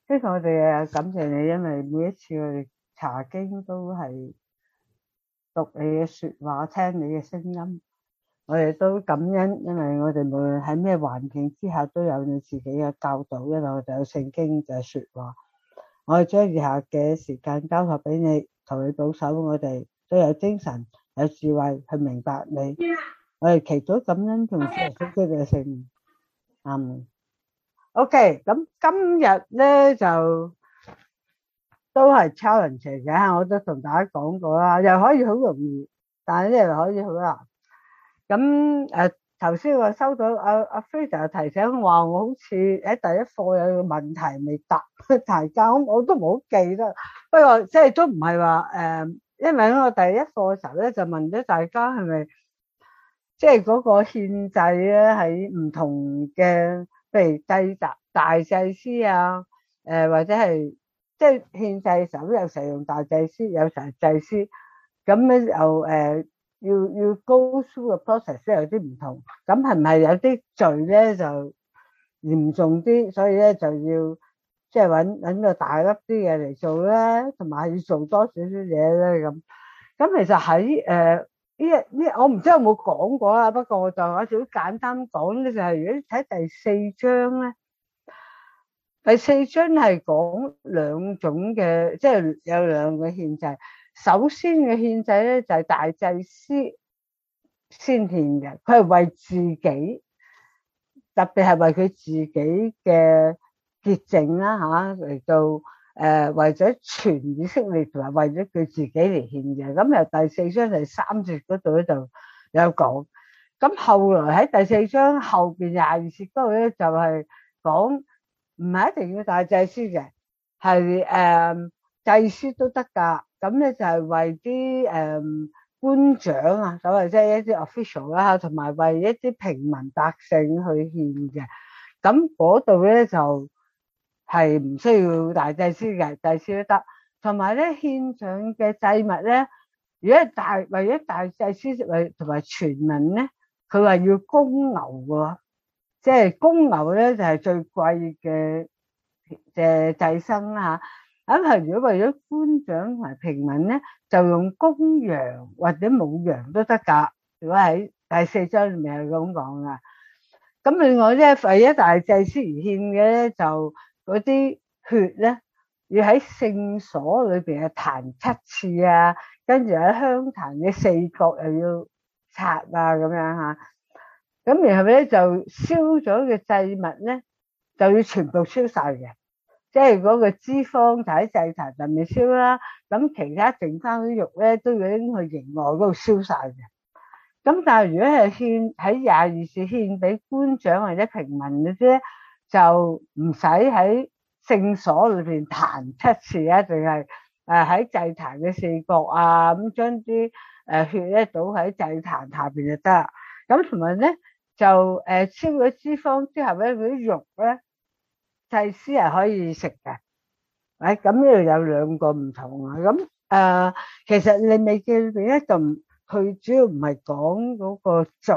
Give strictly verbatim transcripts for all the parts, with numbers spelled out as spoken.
非常我哋啊感謝你，因為每一次我哋查經都係讀你嘅說話，聽你嘅聲音，我哋都感恩，因為我哋無論喺咩環境之下都有你自己嘅教導，因為我哋有聖經就係說話。我哋將以下嘅時間交託俾你，求你保守我哋都有精神、有智慧去明白你。我哋祈禱感恩同主耶穌基督嘅聖名。阿門。OK，咁今日咧就都係 challenge 嘅，我都同大家講過啦，又可以好容易，但係咧又可以好難。咁誒頭先我收到阿阿 Fraser 提醒話，我好似喺第一課有個問題未答大家，我都唔好記得。不過即係都唔係話誒，因為我第一課嘅時候咧就問咗大家係咪即係嗰個獻祭咧喺唔同嘅，譬如祭大大祭司啊，誒或者係即係獻祭嘅時候，有時用大祭司，有時係祭司，咁咧又誒要要 go through 個 process 咧有啲唔同，咁係唔係有啲罪咧就嚴重啲，所以咧就要即係揾揾個大粒啲嘢嚟做咧，同埋要做多少少嘢咧咁。咁其實喺誒呢呢我唔知有冇講過啦，不過我就我少簡單講咧，就係如果睇第四章咧。第四章係講兩種嘅，即係有兩個獻祭。首先嘅獻祭咧就係大祭司先獻嘅，佢係為自己，特別係為佢自己嘅潔淨啦吓，嚟到誒為咗全以色列同埋為咗佢自己嚟獻嘅。咁由第四章第三節嗰度咧就有講。咁後來喺第四章後邊廿二節嗰度咧就係講。唔係一定要大祭司嘅，係誒、嗯、祭司都得噶。咁咧就係為啲誒、嗯、官長啊，所謂即係一啲 official 啦，同埋為一啲平民百姓去獻嘅。咁嗰度咧就係唔需要大祭司嘅，祭司都得。同埋咧獻上嘅祭物咧，如果係大為咗大祭司為同埋全民咧，佢話要公牛喎。即係公牛咧就係最貴嘅嘅祭牲啦吓，咁係如果為咗官長同埋平民咧，就用公羊或者母羊都得噶。如果喺第四章裏面係咁講噶。咁另外咧，為咗大祭司而獻嘅咧，就嗰啲血咧要喺聖所裏邊啊彈七次啊，跟住喺香壇嘅四角又要擦啊咁樣吓。咁然後咧就燒咗嘅祭物咧就要全部燒晒嘅，即係嗰個脂肪就喺祭壇上面燒啦，咁其他剩翻啲肉咧都要拎去營外嗰度燒晒嘅。咁但係如果係獻喺廿二節獻俾官長或者平民嗰啲咧，就唔使喺聖所裏邊彈七次啊，定係誒喺祭壇嘅四角啊，咁將啲誒血咧倒喺祭壇下邊就得。咁同埋咧就誒燒咗脂肪之後咧，嗰啲肉咧祭司係可以食嘅。誒咁呢度有兩個唔同啊。咁誒、呃、其實利未記裏邊咧就佢主要唔係講嗰個罪，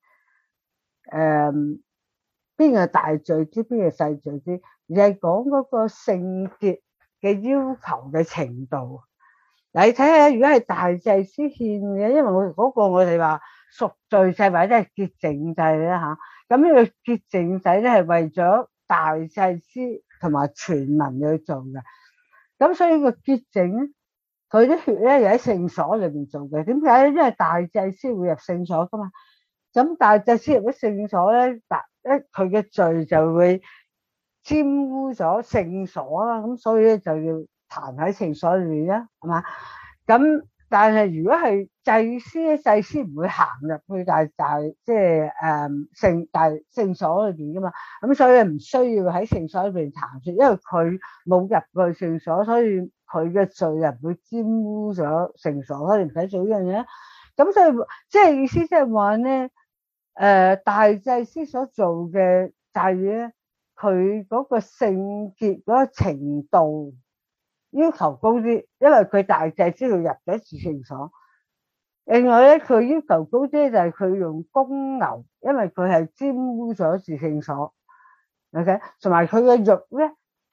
誒邊個大罪之邊個細罪之，而係講嗰個聖潔嘅要求嘅程度。你睇下，如果係大祭司獻嘅，因為我嗰個我哋話贖罪祭或者係潔淨祭咧吓，咁呢個潔淨祭咧係為咗大祭司同埋全民去做嘅，咁所以個潔淨咧，佢啲血咧又喺聖所裏邊做嘅。點解咧？因為大祭司會入聖所噶嘛，咁大祭司入咗聖所咧，大一佢嘅罪就會沾污咗聖所啦，咁所以咧就要彈喺聖所裏邊啦，係嘛？咁但係如果係祭司咧，祭司唔會行入去大大即係誒聖大聖所裏邊噶嘛，咁所以唔需要喺聖所裏邊彈血，因為佢冇入過聖所，所以佢嘅罪又唔會沾污咗聖所，所以唔使做呢樣嘢。咁所以即係意思即係話咧，誒大祭司所做嘅祭咧，佢嗰個聖潔嗰個程度要求高啲，因為佢大祭司佢入咗至聖所。另外咧，佢要求高啲就係佢用公牛，因為佢係沾污咗至聖所。OK，同埋佢嘅肉咧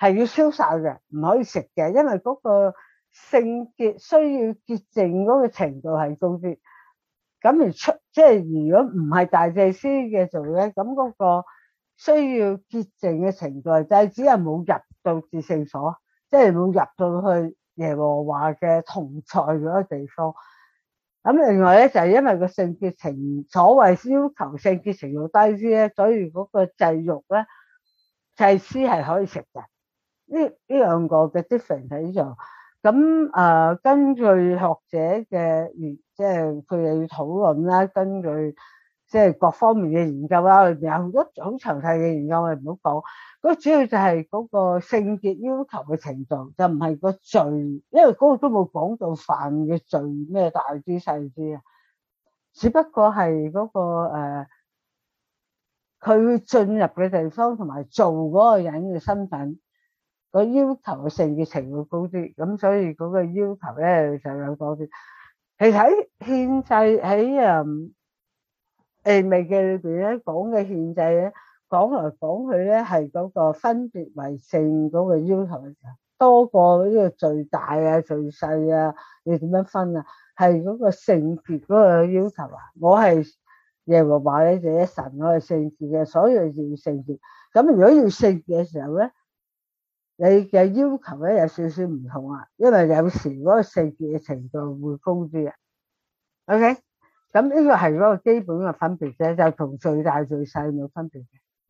係要燒晒嘅，唔可以食嘅，因為嗰個聖潔需要潔淨嗰個程度係高啲。咁而出即係如果唔係大祭司嘅做咧，咁嗰個需要潔淨嘅程度就係只係冇入到至聖所，即係冇入到去耶和華嘅同在嗰個地方。咁另外咧就係因為個聖潔程所謂要求聖潔程度低啲咧，所以嗰個祭肉咧祭司係可以食嘅。呢呢兩個嘅 difference 喺度。咁誒根據學者嘅即係佢哋要討論啦，根據即係各方面嘅研究啦，裏邊有好多好詳細嘅研究，我哋唔好講。嗰主要就係嗰個聖潔要求嘅程度，就唔係個罪，因為嗰個都冇講到犯嘅罪咩大啲細啲啊，只不過係嗰個誒佢會進入嘅地方同埋做嗰個人嘅身份。個要求嘅聖潔程度高啲，咁所以嗰個要求咧就有多啲。其實喺獻祭喺誒利未記裏邊咧講嘅獻祭咧，講來講去咧係嗰個分別為聖嗰個要求嘅時候，多過呢個最大啊、最細啊，你點樣分啊？係嗰個聖潔嗰個要求啊！我係耶和華咧，就一神，我係聖潔嘅，所以要聖潔。咁如果要聖潔嘅時候咧，你嘅要求咧有少少唔同啊，因為有時嗰個聖潔嘅程度會高啲啊。OK，咁呢個係嗰個基本嘅分別啫，就同最大最細冇分別嘅。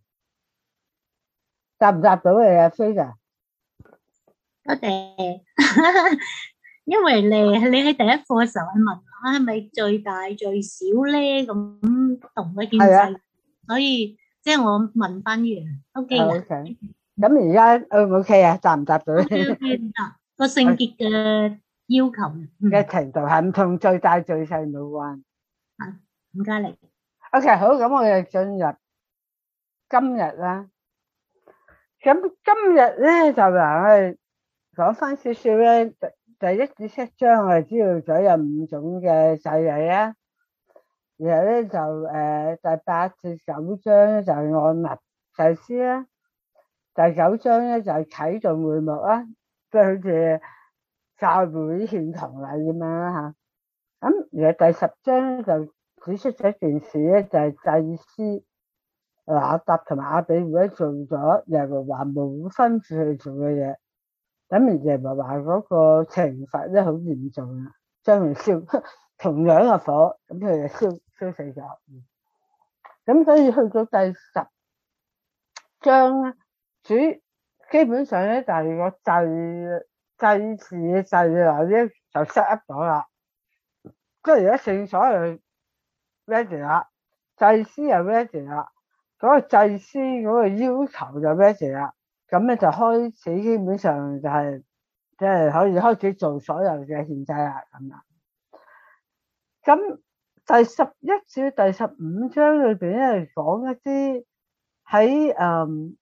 答唔答到你啊，Frida？ 多謝，因為你你喺第一課嘅時候係問啊，係咪最大最少咧？咁同佢獻祭，所以即係我問翻完 ，OK 噶。 OK。咁而家 O 唔 OK 啊？答唔答到？ OK OK 答個聖潔嘅要求嘅程度係唔同最大最細冇關。 啊，唔該你。 OK，好，咁我哋進入今日啦。咁今日咧就嗱，我講翻少少咧，第一至七章我哋知道咗有五種嘅祭禮啦。然後咧就誒第八至九章咧就係按立祭司啦。第九章咧就係啟動會幕啦，即係好似教會獻堂禮咁樣啦吓。咁而第十章就指出咗一件事咧，就係祭司拿答同埋亞比戶咧做咗耶和華冇吩咐佢做嘅嘢，咁而耶和華嗰個懲罰咧好嚴重啊，將佢燒同樣嘅火，咁佢就燒燒死咗。咁所以去到第十章咧，主基本上咧就係個祭祭祀嘅祭禮咧就 set up 咗啦，即係而家聖所又 ready 啦，祭司又 ready 啦，嗰個祭司嗰個要求就 ready 啦，咁咧就開始基本上就係即係可以開始做所有嘅獻祭啦咁啦。咁第十一至第十五章裏邊咧講一啲喺誒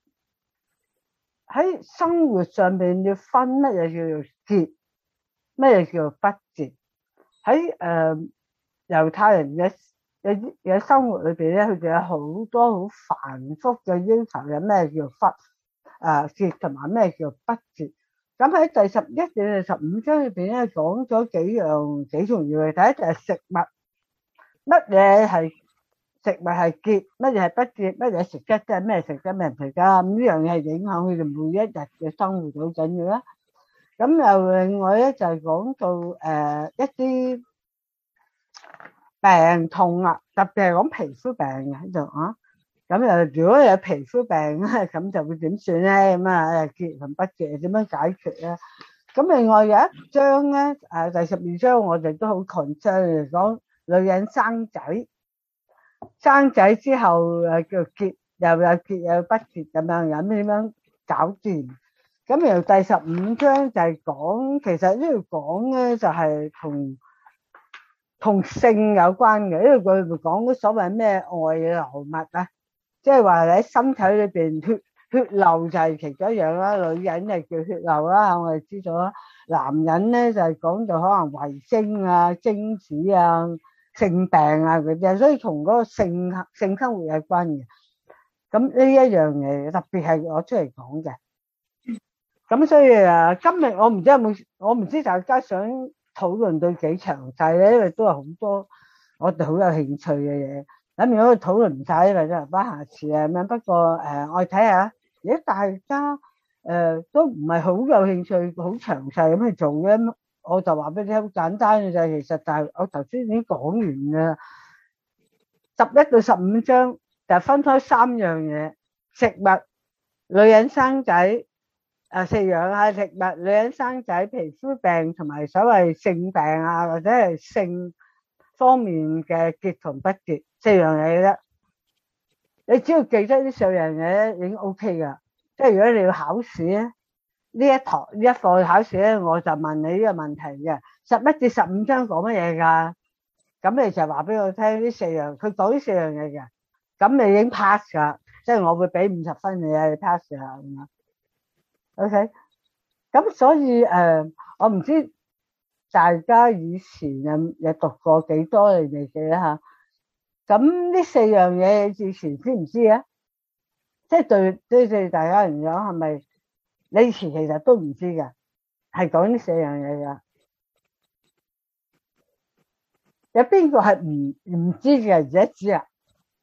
喺生活上邊要分乜嘢叫做潔，乜嘢叫做不潔。喺誒猶太人嘅嘅嘅生活裏邊咧，佢哋有好多好繁複嘅要求，有咩叫不誒潔同埋咩叫不潔。咁喺第十一至十五章裏邊咧講咗幾樣幾重要嘅。第一就係食物，乜嘢係食物係潔，乜嘢係不潔，乜嘢食得即係咩食得咩唔食得，咁呢樣嘢係影響佢哋每一日嘅生活好緊要啦。咁又另外咧就係講到誒一啲病痛啊，特別係講皮膚病嘅喺度啊。咁又如果有皮膚病咧，咁就會點算咧？咁啊潔同不潔點樣解決咧？咁另外有一章咧，誒第十二章我哋都好 concern 嚟講女人生仔。生仔之後誒叫潔，又有潔又有不潔咁樣，有咩點樣搞掂？咁然後第十五章就係講，其實呢度講咧就係同同性有關嘅，因為佢會講嗰所謂咩外流物啊，即係話喺身體裏邊血血流就係其中一樣啦，女人就叫血流啦，我哋知道啦。男人咧就係講到可能遺精啊、精子啊、性病啊嗰啲，所以同嗰個性性生活有關嘅。咁呢一樣嘢特別係攞出嚟講嘅。 咁所以啊，今日我唔知有冇，我唔知大家想討論到幾詳細咧，因為都係好多我哋好有興趣嘅嘢。咁如果討論唔晒，因為都留翻下次啊咁樣。不過誒、呃，我睇下，如果大家誒、呃、都唔係好有興趣、好詳細咁去做咧，我就話俾你聽，好簡單嘅就係，其實就係我頭先已經講完嘅，十一到十五章就分開三樣嘢：食物、女人生仔。誒，食養啊，食物、女人生仔、皮膚病同埋所謂性病啊，或者係性方面嘅潔同不潔四樣嘢啫。你只要記得呢四樣嘢已經 OK 噶。即係如果你要考試咧，呢一堂呢一課考試咧，我就問你呢個問題嘅：十一至十五章講乜嘢噶？咁你就話俾我聽呢四樣，佢講呢四樣嘢嘅，咁你已經 pass 噶，即係我會俾五十分你啊，你 pass 噶咁樣。OK，咁所以誒、呃，我唔知大家以前有有讀過幾多你哋嘅吓，咁呢四樣嘢你以前知唔知啊？即係對對對大家嚟講係咪？你以前其實都唔知嘅，係講呢四樣嘢噶。有邊個係唔唔知嘅而家知啊？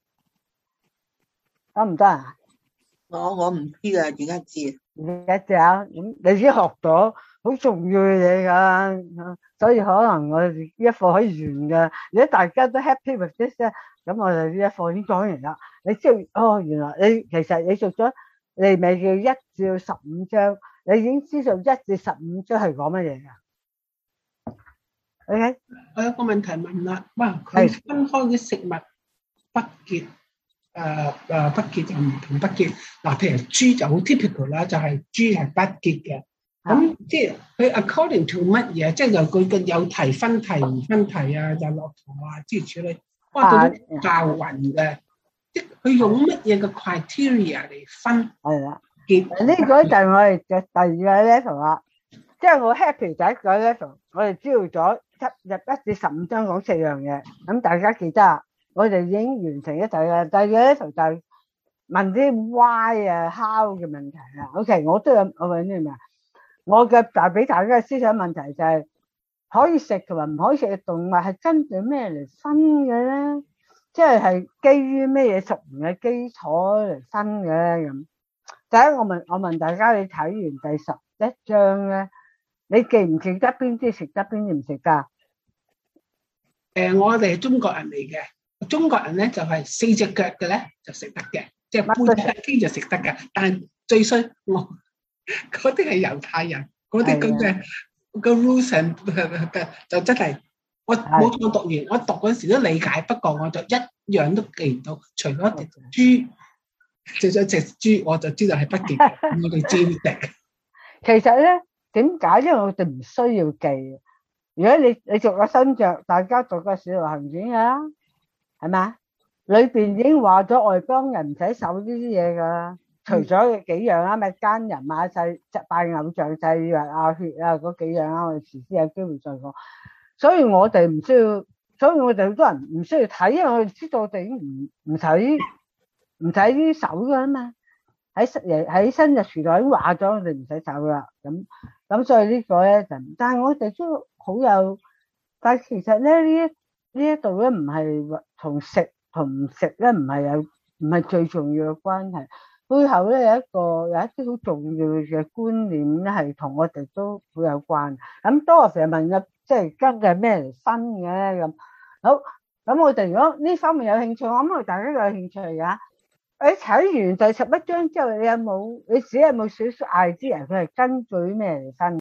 得唔得啊？ 我我唔知噶，而家知。 而家知啊，咁你已經學咗好重要嘅嘢噶，所以可能我哋呢一課可以完嘅。如果大家都 happy with this 咧，咁我哋呢一課已經講完啦。你知道哦，原來你其實你做咗利未記一至十五章，你已經知道一至十五章係講乜嘢噶。OK， 我有個問題問啦，哇，佢分開嘅食物不潔。誒誒不潔就唔同不潔嗱，譬如豬就好 typical 啦，就係豬係不潔嘅。咁即係佢 according to 乜嘢？即係由佢嘅有題分題唔分題啊，又落堂啊諸如此類，哇，佢都教暈嘅。即係佢用乜嘢嘅 criteria 嚟分？ 係啦， 潔呢個就係我哋嘅第二個 level 啦。即係我 happy 第一個 level，我哋知道咗入一至十五章講四樣嘢，咁大家記得啊。我哋已經完成一題啦，第二個咧就係問啲 why 啊 how 嘅問題啦。OK， 我都有我問啲咩？我嘅帶俾大家嘅思想問題就係可以食同埋唔可以食嘅動物係根據咩嚟分嘅咧？即係係基於咩嘢屬靈嘅基礎嚟分嘅咁。第一，我問我問大家，你睇完第十一章咧，你記唔記得邊啲食得，邊啲唔食噶？ 誒，我哋係中國人嚟嘅。中國人咧就係、是、四隻腳嘅咧就食得嘅，即係背脊肌就食得嘅。但係最衰我嗰啲係猶太人，嗰啲咁嘅個 rules and 就真係我冇錯讀完，我讀嗰時都理解，不過我就一樣都記唔到，除咗隻豬，除咗隻豬我就知道係不潔嘅，我哋知食。 其實咧點解？因為我哋唔需要記。如果你你讀個新約，大家讀個使徒行傳啊。係咪？裏邊已經話咗外邦人唔使守呢啲嘢噶啦，除咗幾樣啊，咪奸淫啊、祭拜偶像、祭藥啊、血啊嗰幾樣啊，我哋遲啲有機會再講。所以我哋唔需要，所以我哋好多人唔需要睇，因為我哋知道我哋已經唔唔使唔使啲守噶嘛。喺喺新約時代已經話咗我哋唔使守啦。咁咁所以呢個咧就，但係我哋都好有，但係其實咧呢一。呢一度咧唔係同食同唔食咧唔係有唔係最重要嘅關係，背後咧有一個有一啲好重要嘅觀念咧係同我哋都好有關。咁多我成日問嘅，即係根據咩嚟分嘅咁。好，咁我哋如果呢方面有興趣，我諗我哋大家都有興趣㗎。你睇完第十一章之後，你有冇你自己有冇少少 idea 佢係根據咩嚟分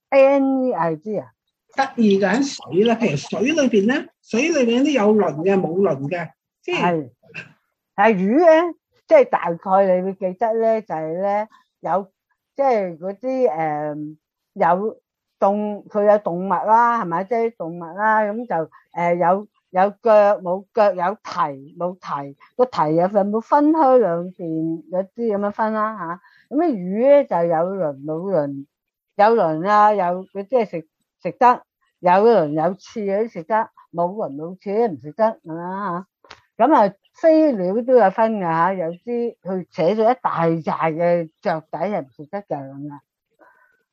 ？Any idea？ 得意嘅喺水啦，譬如水裏邊咧，水裏邊有啲有鱗嘅，冇鱗嘅，即係係魚咧，即係大概你會記得咧，就係咧有即係嗰啲誒有動，佢有動物啦，係咪？即係動物啦，咁就誒有有腳冇腳，有蹄冇蹄，個蹄有冇分開兩邊有啲咁樣分啦嚇。咁啲魚咧就有鱗冇鱗，有鱗啊，有佢即係食。食得有鱗有刺嗰啲食得，冇鱗冇刺都唔食得，係嘛嚇？咁啊飛鳥都有分㗎嚇，有啲佢扯咗一大紮嘅雀仔係唔食得嘅咁啊。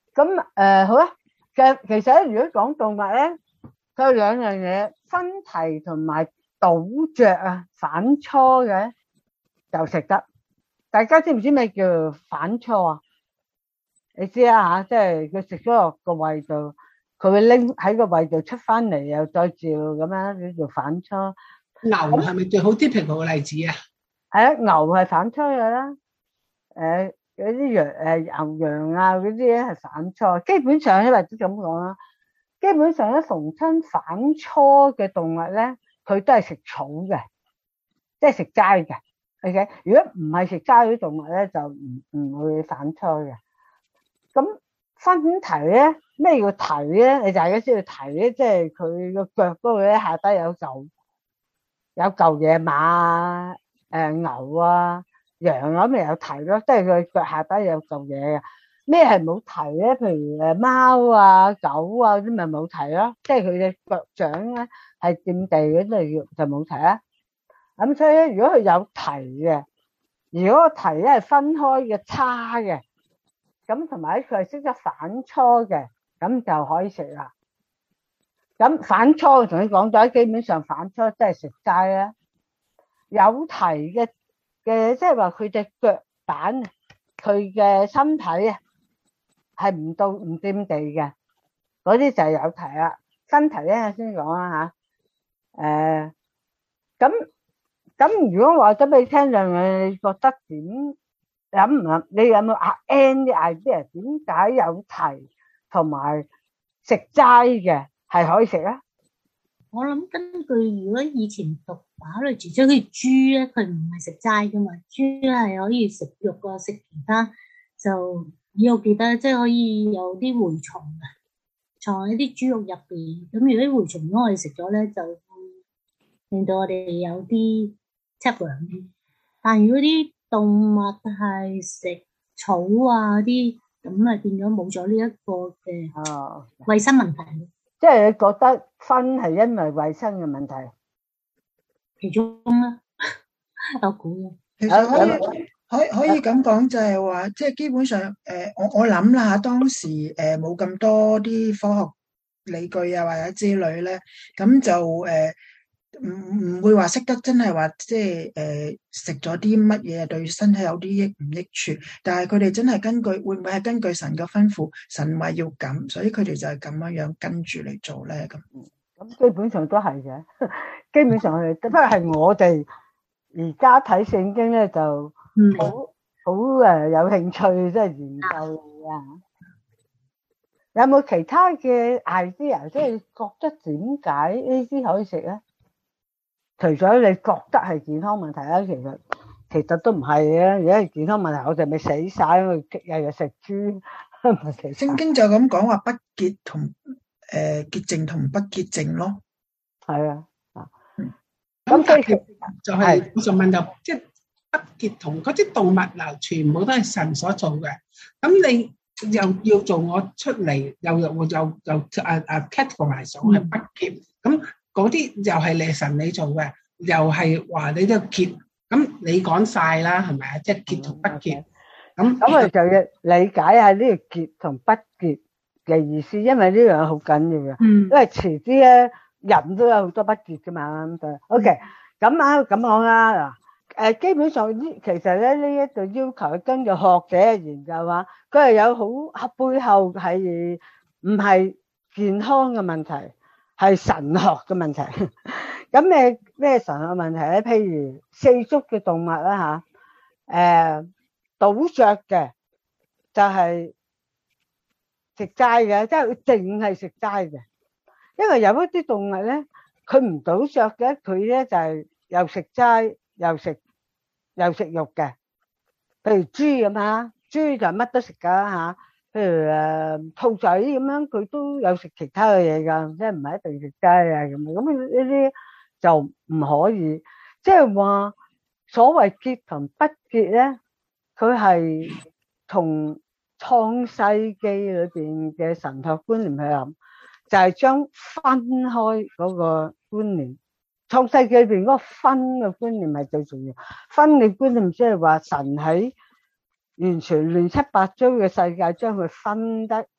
咁誒好啦。其實其實咧，如果講動物咧，佢有兩樣嘢，分蹄同埋倒嚼啊，反芻嘅就食得。大家知唔知咩叫反芻啊？你知啊嚇，即係佢食咗落個胃度，佢會拎喺個胃度出翻嚟，又再嚼咁樣，叫做反芻。 牛係咪最好typical嘅例子啊？ 係啊，牛係反芻嘅啦。誒嗰啲羊誒牛羊啊嗰啲咧係反芻，基本上咧或者咁講啦，基本上咧逢親反芻嘅動物咧，佢都係食草嘅，即係食齋嘅。OK，如果唔係食齋嗰啲動物咧，就唔唔會反芻嘅。咁分蹄咧，咩叫蹄咧？你大家知道蹄咧，即係佢個腳嗰度咧下低有嚿有嚿嘢，馬啊、誒牛啊、羊啊咪有蹄咯，即係佢腳下低有嚿嘢嘅。咩係冇蹄咧？譬如誒貓啊、狗啊啲咪冇蹄咯，即係佢嘅腳掌咧係掂地嗰啲就冇蹄啦。咁所以咧，如果佢有蹄嘅，如果個蹄咧係分開嘅叉嘅，咁同埋佢係識得反芻嘅，咁就可以食啦。咁反芻我同你講咗，基本上反芻即係食齋啦。有蹄嘅嘅，即係話佢隻腳板、佢嘅身體啊，係唔到唔掂地嘅，嗰啲就係有蹄啦。身體咧先講啦嚇，誒咁咁如果話咗俾你聽兩樣，你覺得點諗唔諗？你有冇啊 N 啲 idea 點解有蹄同埋食齋嘅係可以食啊？ 我諗根據如果以前讀打類住，即係豬咧，佢唔係食齋噶嘛，豬係可以食肉啊，食其他就以我記得即係可以有啲蛔蟲嘅藏喺啲豬肉入邊。咁如果啲蛔蟲如果我哋食咗咧，就會令到我哋有啲測量。但如果啲動物係食草啊啲，咁啊變咗冇咗呢一個嘅衛生問題。 哦，即係你覺得分係因為衛生嘅問題， 其中啦，我估嘅。 其實可以可以可以咁講，就係話，即係基本上，誒、呃，我我諗啦嚇，當時誒冇咁多啲科學理據啊，或者之類咧，咁就誒唔唔會話識得真係話，即係誒食咗啲乜嘢對身體有啲益唔益處，但係佢哋真係根據會唔會係根據神嘅吩咐，神話要咁，所以佢哋就係咁樣樣跟住嚟做咧咁。 咁基本上都係嘅，基本上係，不過係我哋而家睇聖經咧就好好誒有興趣，即係研究啊。有冇其他嘅 idea，即係覺得點解呢啲可以食咧？除咗你覺得係健康問題啦，其實其實都唔係嘅。如果係健康問題，我哋咪死晒，因為日日食豬。 聖經就咁講話不潔同誒潔淨同不潔淨咯。係啊，啊， 咁但係就係我就問就即係不潔同嗰啲動物嗱，全部都係神所做嘅。咁你又要做我出嚟，又又又又誒誒 categorize 咗係不潔，咁嗰啲又係你神你做嘅，又係話你都要潔，咁你講晒啦，係咪啊？即係潔同不潔。咁咁我哋就要理解下呢個潔同不潔嘅意思，因為呢樣好緊要嘅。嗯，因為遲啲咧人都有好多不潔噶嘛。咁就 OK，咁啊咁講啦嗱。誒，基本上呢，其實咧呢一度要求根據學者嘅研究話，佢係有好背後係唔係健康嘅問題，係神學嘅問題。咁咩咩神學問題咧？譬如四足嘅動物啦吓，誒倒嚼嘅就係食齋嘅，即係佢淨係食齋嘅。因為有一啲動物咧，佢唔倒嚼嘅，佢咧就係又食齋又食。又食肉嘅，譬如豬咁啊，豬就乜都食噶吓，譬如誒兔仔咁樣，佢都有食其他嘅嘢噶，即係唔係一定食雞啊咁。咁呢啲就唔可以，即係話所謂潔同不潔咧，佢係從創世記裏邊嘅神學觀念去諗，就係將分開嗰個觀念。創世記裏邊嗰個分嘅觀念係最重要，分嘅觀念即係話神喺完全亂七八糟嘅世界將佢分得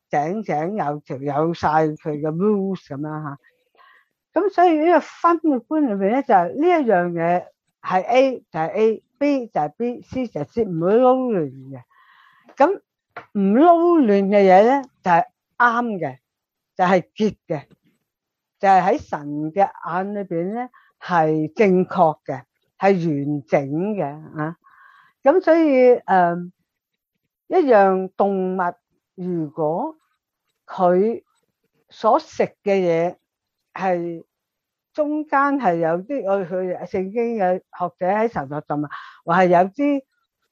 井井有條，有晒佢嘅 rules 咁樣嚇。咁所以呢個分嘅觀裏邊咧，就係呢一樣嘢係 A 就係 A，B 就係 B，C 就係 C，唔會撈亂嘅。咁唔撈亂嘅嘢咧，就係啱嘅，就係潔嘅，就係喺神嘅眼裏邊咧係正確嘅，係完整嘅啊。咁所以誒，一樣動物如果佢所食嘅嘢係中間係有啲，我佢聖經嘅學者喺神學度啊，話係有啲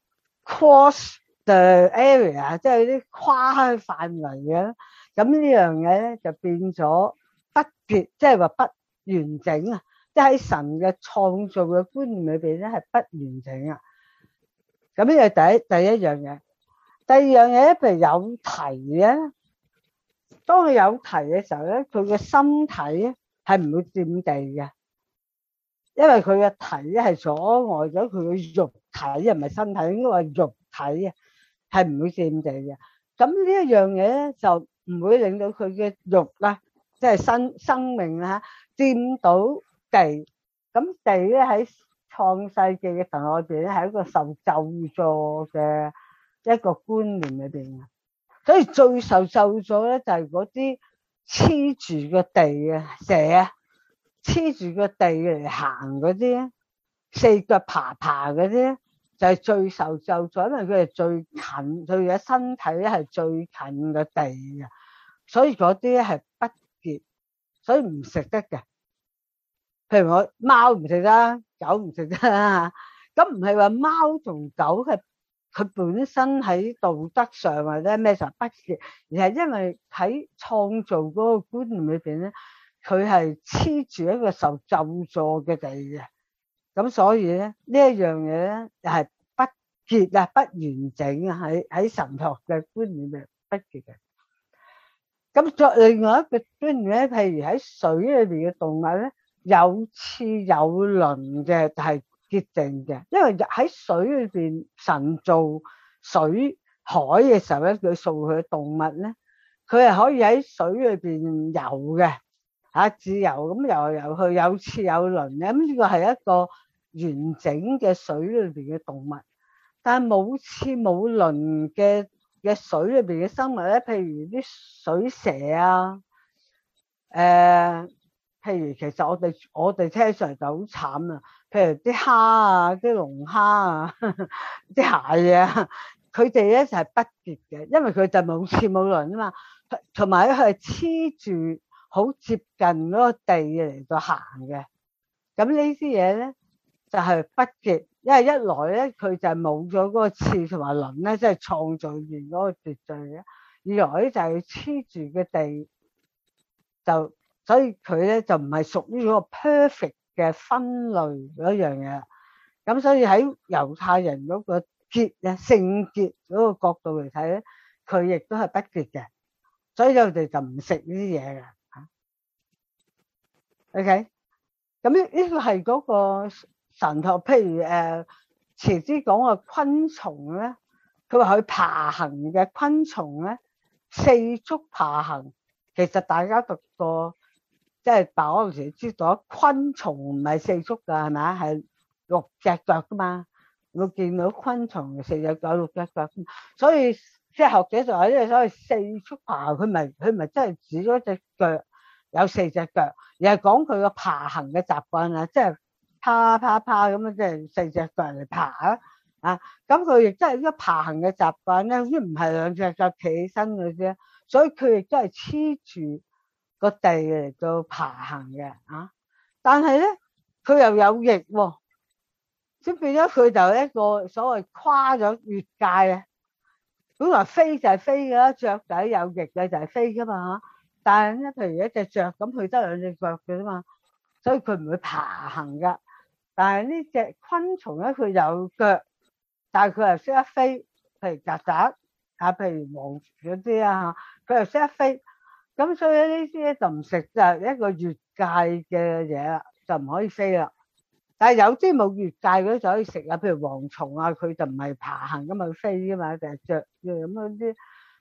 cross the area， 即係啲跨開範圍嘅，咁呢樣嘢咧就變咗不潔，即係話不完整啊！即係喺神嘅創造嘅觀念裏邊咧係不完整啊！咁呢係第一第一樣嘢。第二樣嘢咧，譬如有蹄咧，當佢有蹄嘅時候咧，佢嘅身體咧係唔會佔地嘅，因為佢嘅蹄咧係阻礙咗佢嘅肉體，唔係身體，應該話肉體啊，係唔會佔地嘅。咁呢一樣嘢咧就唔會令到佢嘅肉啦，即係生生命啦佔到地。咁地咧喺創世記嘅神學裏邊咧係一個受咒詛嘅一個觀念裏邊嘅，所以最受咒詛咧就係嗰啲黐住個地嘅蛇啊，黐住個地嚟行嗰啲，四腳爬爬嗰啲，就係最受咒詛，因為佢係最近，佢嘅身體咧係最近嘅地嘅，所以嗰啲咧係不潔，所以唔食得嘅。譬如我貓唔食得，狗唔食得啊，咁唔係話貓同狗係佢本身喺道德上或者咩上不潔，而係因為喺創造嗰個觀念裏邊咧，佢係黐住一個受咒詛嘅地嘅，咁所以咧呢一樣嘢咧就係不潔啊，不完整啊，喺喺神學嘅觀念嘅不潔嘅。咁作另外一個觀念咧，譬如喺水裏邊嘅動物咧，有翅有鱗嘅係潔淨嘅，因為喺水裏邊神造水海嘅時候咧，佢造佢嘅動物咧，佢係可以喺水裏邊游嘅嚇，自由咁游嚟游去，有翅有鱗嘅，咁呢個係一個完整嘅水裏邊嘅動物。但係冇翅冇鱗嘅嘅水裏邊嘅生物咧，譬如啲水蛇啊，誒。譬如其實我哋我哋聽上嚟就好慘啊！譬如啲蝦啊、啲龍蝦啊、啲蟹啊，佢哋咧就係不潔嘅，因為佢就冇翅冇鱗啊嘛，同埋咧佢係黐住好接近嗰個地嚟到行嘅。咁呢啲嘢咧就係不潔，因為一來咧佢就係冇咗嗰個翅同埋鱗咧，即係創造完嗰個秩序嘅；二來咧就係黐住嘅地就。所以佢咧就唔係屬於嗰個 perfect 嘅分類嗰樣嘢，咁所以喺猶太人嗰個潔啊聖潔嗰個角度嚟睇咧，佢亦都係不潔嘅，所以我哋就唔食呢啲嘢嘅嚇。OK，咁呢呢個係嗰個神學，譬如誒遲啲講個昆蟲咧，佢話佢爬行嘅昆蟲咧，四足爬行，其實大家讀過。即係但我嗰陣時知道昆蟲唔係四足噶，係咪？係六隻腳噶嘛。我見到昆蟲四隻腳六隻腳，所以即係學者就話呢個所謂四足爬，佢咪佢咪真係指咗隻腳有四隻腳，而係講佢個爬行嘅習慣啊，即係爬爬爬咁樣，即係四隻腳嚟爬啊啊！咁佢亦都係呢個爬行嘅習慣咧，啲唔係兩隻腳企起身嗰啲，所以佢亦都係黐住個地嚟到爬行嘅啊，但係咧佢又有翼喎，即變咗佢就一個所謂跨咗越界啊！本來飛就係飛噶啦，雀仔有翼嘅就係飛噶嘛，但係咧譬如一隻雀咁，佢得兩隻腳嘅啫嘛，所以佢唔會爬行噶。但係呢隻昆蟲咧，佢有腳，但係佢又識得飛，譬如曱甴啊，譬如黃嗰啲啊，佢又識得飛。咁所以呢啲咧就唔食，就係一個越界嘅嘢啦，就唔可以飛啦。但係有啲冇越界嗰啲就可以食啊，譬如蝗蟲啊，佢就唔係爬行噶嘛，佢飛噶嘛，就係雀咁嗰啲。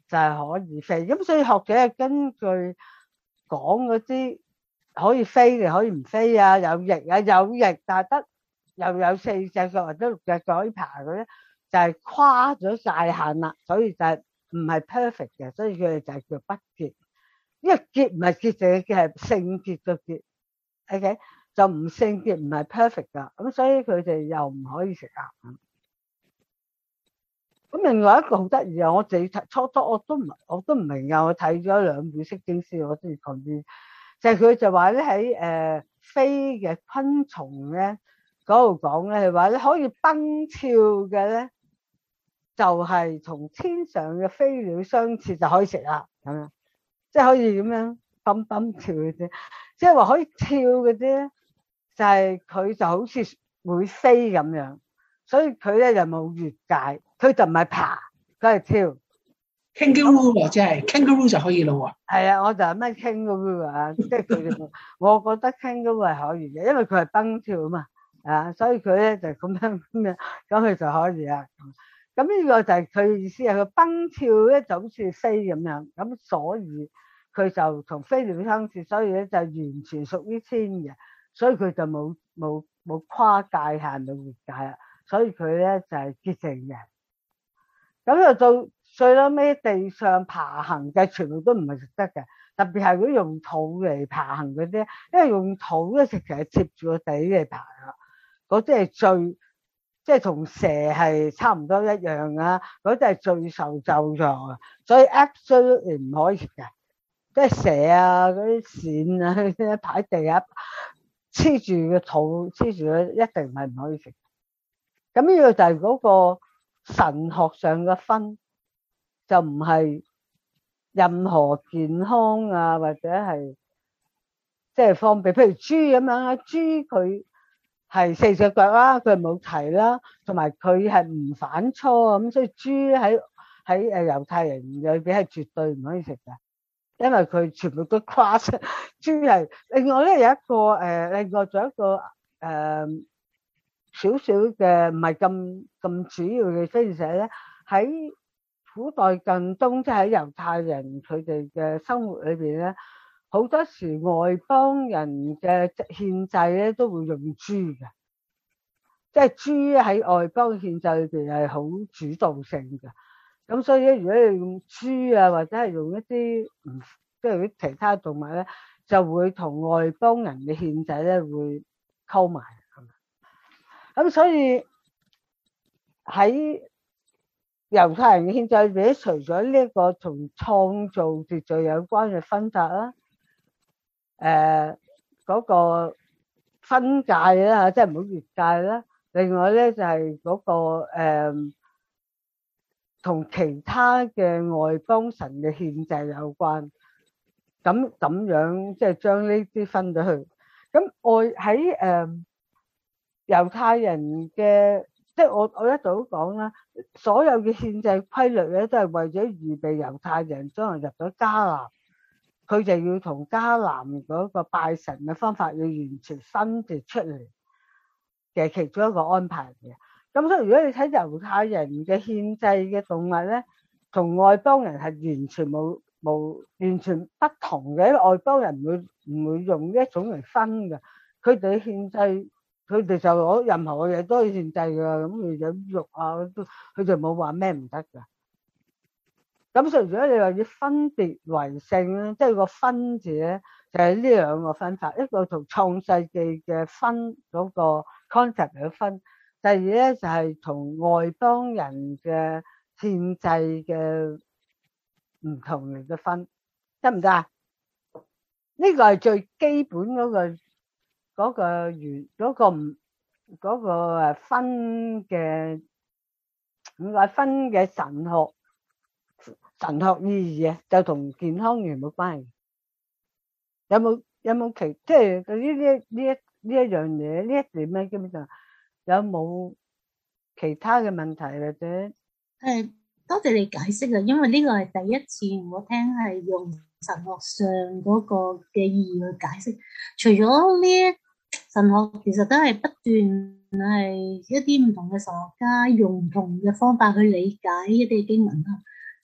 就係可以飛。咁所以學者係根據講嗰啲可以飛嘅可以唔飛啊，有翼啊有翼，但係得又有四隻腳或者六隻腳可以爬嗰啲，就係跨咗界限啦，所以就係唔係 perfect 嘅，所以佢哋就係叫不潔。因為潔唔係潔淨嘅潔，係聖潔嘅潔 ，OK 就唔聖潔唔係 perfect 噶，咁所以佢哋又唔可以食鴨。咁另外一個好得意啊，我自己睇初初我都唔我都唔明啊，我睇咗兩本釋經書，我先至講啲，就係佢就話咧喺誒飛嘅昆蟲咧嗰度講咧，係話咧可以蹦跳嘅咧，就係同天上嘅飛鳥相似就可以食啦，咁樣即係可以咁樣蹦蹦跳嘅啫，即係話可以跳嘅啫，就係佢就好似會飛咁樣，所以佢咧就冇越界。佢就唔係爬，佢係跳。 kangaroo 或者係 kangaroo 就可以咯喎。 係啊，我就係咩 kangaroo 啊，即係佢哋，我覺得 kangaroo 係可以嘅，因為佢係蹦跳啊嘛，啊，所以佢咧就咁樣咁樣，咁佢就可以啊。咁呢個就係佢嘅意思係佢蹦跳咧就好似飛咁樣，咁所以佢就同飛鳥相似，所以咧就完全屬於天嘅，所以佢就冇冇冇跨界限冇越界啊，所以佢咧就係潔淨嘅。咁就到最撚尾地上爬行嘅全部都唔係食得嘅，特別係如果用肚嚟爬行嗰啲，因為用肚咧食其實貼住個地嚟爬啊，嗰啲係最即係同蛇係差唔多一樣啊，嗰啲係最受咒詛啊，所以 absolutely 唔可以食嘅，即係蛇啊嗰啲線啊嗰啲排地下黐住個肚黐住佢，一定係唔可以食。咁呢個就係嗰個神學上嘅分，就唔係任何健康啊或者係即係方便，譬如豬咁樣啊，豬佢係四隻腳啦，佢冇蹄啦，同埋佢係唔反芻啊，咁所以豬喺喺誒猶太人裏邊係絕對唔可以食嘅，因為佢全部都跨出。豬係另外咧有一個誒、呃，另外仲有一個誒。呃少少嘅唔係咁咁主要嘅非常咧，喺古代近東即係喺猶太人佢哋嘅生活裏邊咧，好多時外邦人嘅獻祭咧都會用豬嘅，即係豬喺外邦獻祭裏邊係好主導性嘅。咁所以咧，如果你用豬啊或者係用一啲唔即係啲其他動物咧，就會同外邦人嘅獻祭咧會溝埋。咁所以喺猶太人嘅獻祭裏邊，除咗呢一個同創造秩序有關嘅分法啦，誒、呃、嗰、那個分界啦，即係唔好越界啦。另外咧就係、是、嗰、那個誒同、呃、其他嘅外邦神嘅獻祭有關。咁咁樣即係將呢啲分咗去。咁外喺誒。呃猶太人嘅，即係我我一早講啦，所有嘅獻祭規律咧都係為咗預備猶太人將來入咗迦南，佢就要同迦南嗰個拜神嘅方法要完全分別出嚟嘅其中一個安排嘅。咁所以如果你睇猶太人嘅獻祭嘅動物咧，同外邦人係完全冇冇完全不同嘅，因為外邦人唔會唔會用呢一種嚟分嘅，佢哋獻祭。佢哋就攞任何嘅嘢都可以獻祭噶，咁佢有肉啊，佢就冇話咩唔得噶。咁所以如果你話要分別為聖咧，即係個分字咧，就係呢兩個分法，一個同創世記嘅分嗰個 concept 嘅分，第二咧就係同外邦人嘅獻祭嘅唔同嚟嘅分，得唔得啊？呢個係最基本嗰個。嗰個原嗰個唔嗰個誒分嘅唔係分嘅神學神學意義啊，就同健康完冇關係。有冇有冇其即係對於呢呢一呢一樣嘢呢一點咧，基本上有冇其他嘅問題或者？誒， 多謝你解釋啊，因為呢個係第一次我聽係用神學上嗰個嘅意義去解釋。除咗呢？神學其實都係不斷係一啲唔同嘅神學家用唔同嘅方法去理解一啲經文啦。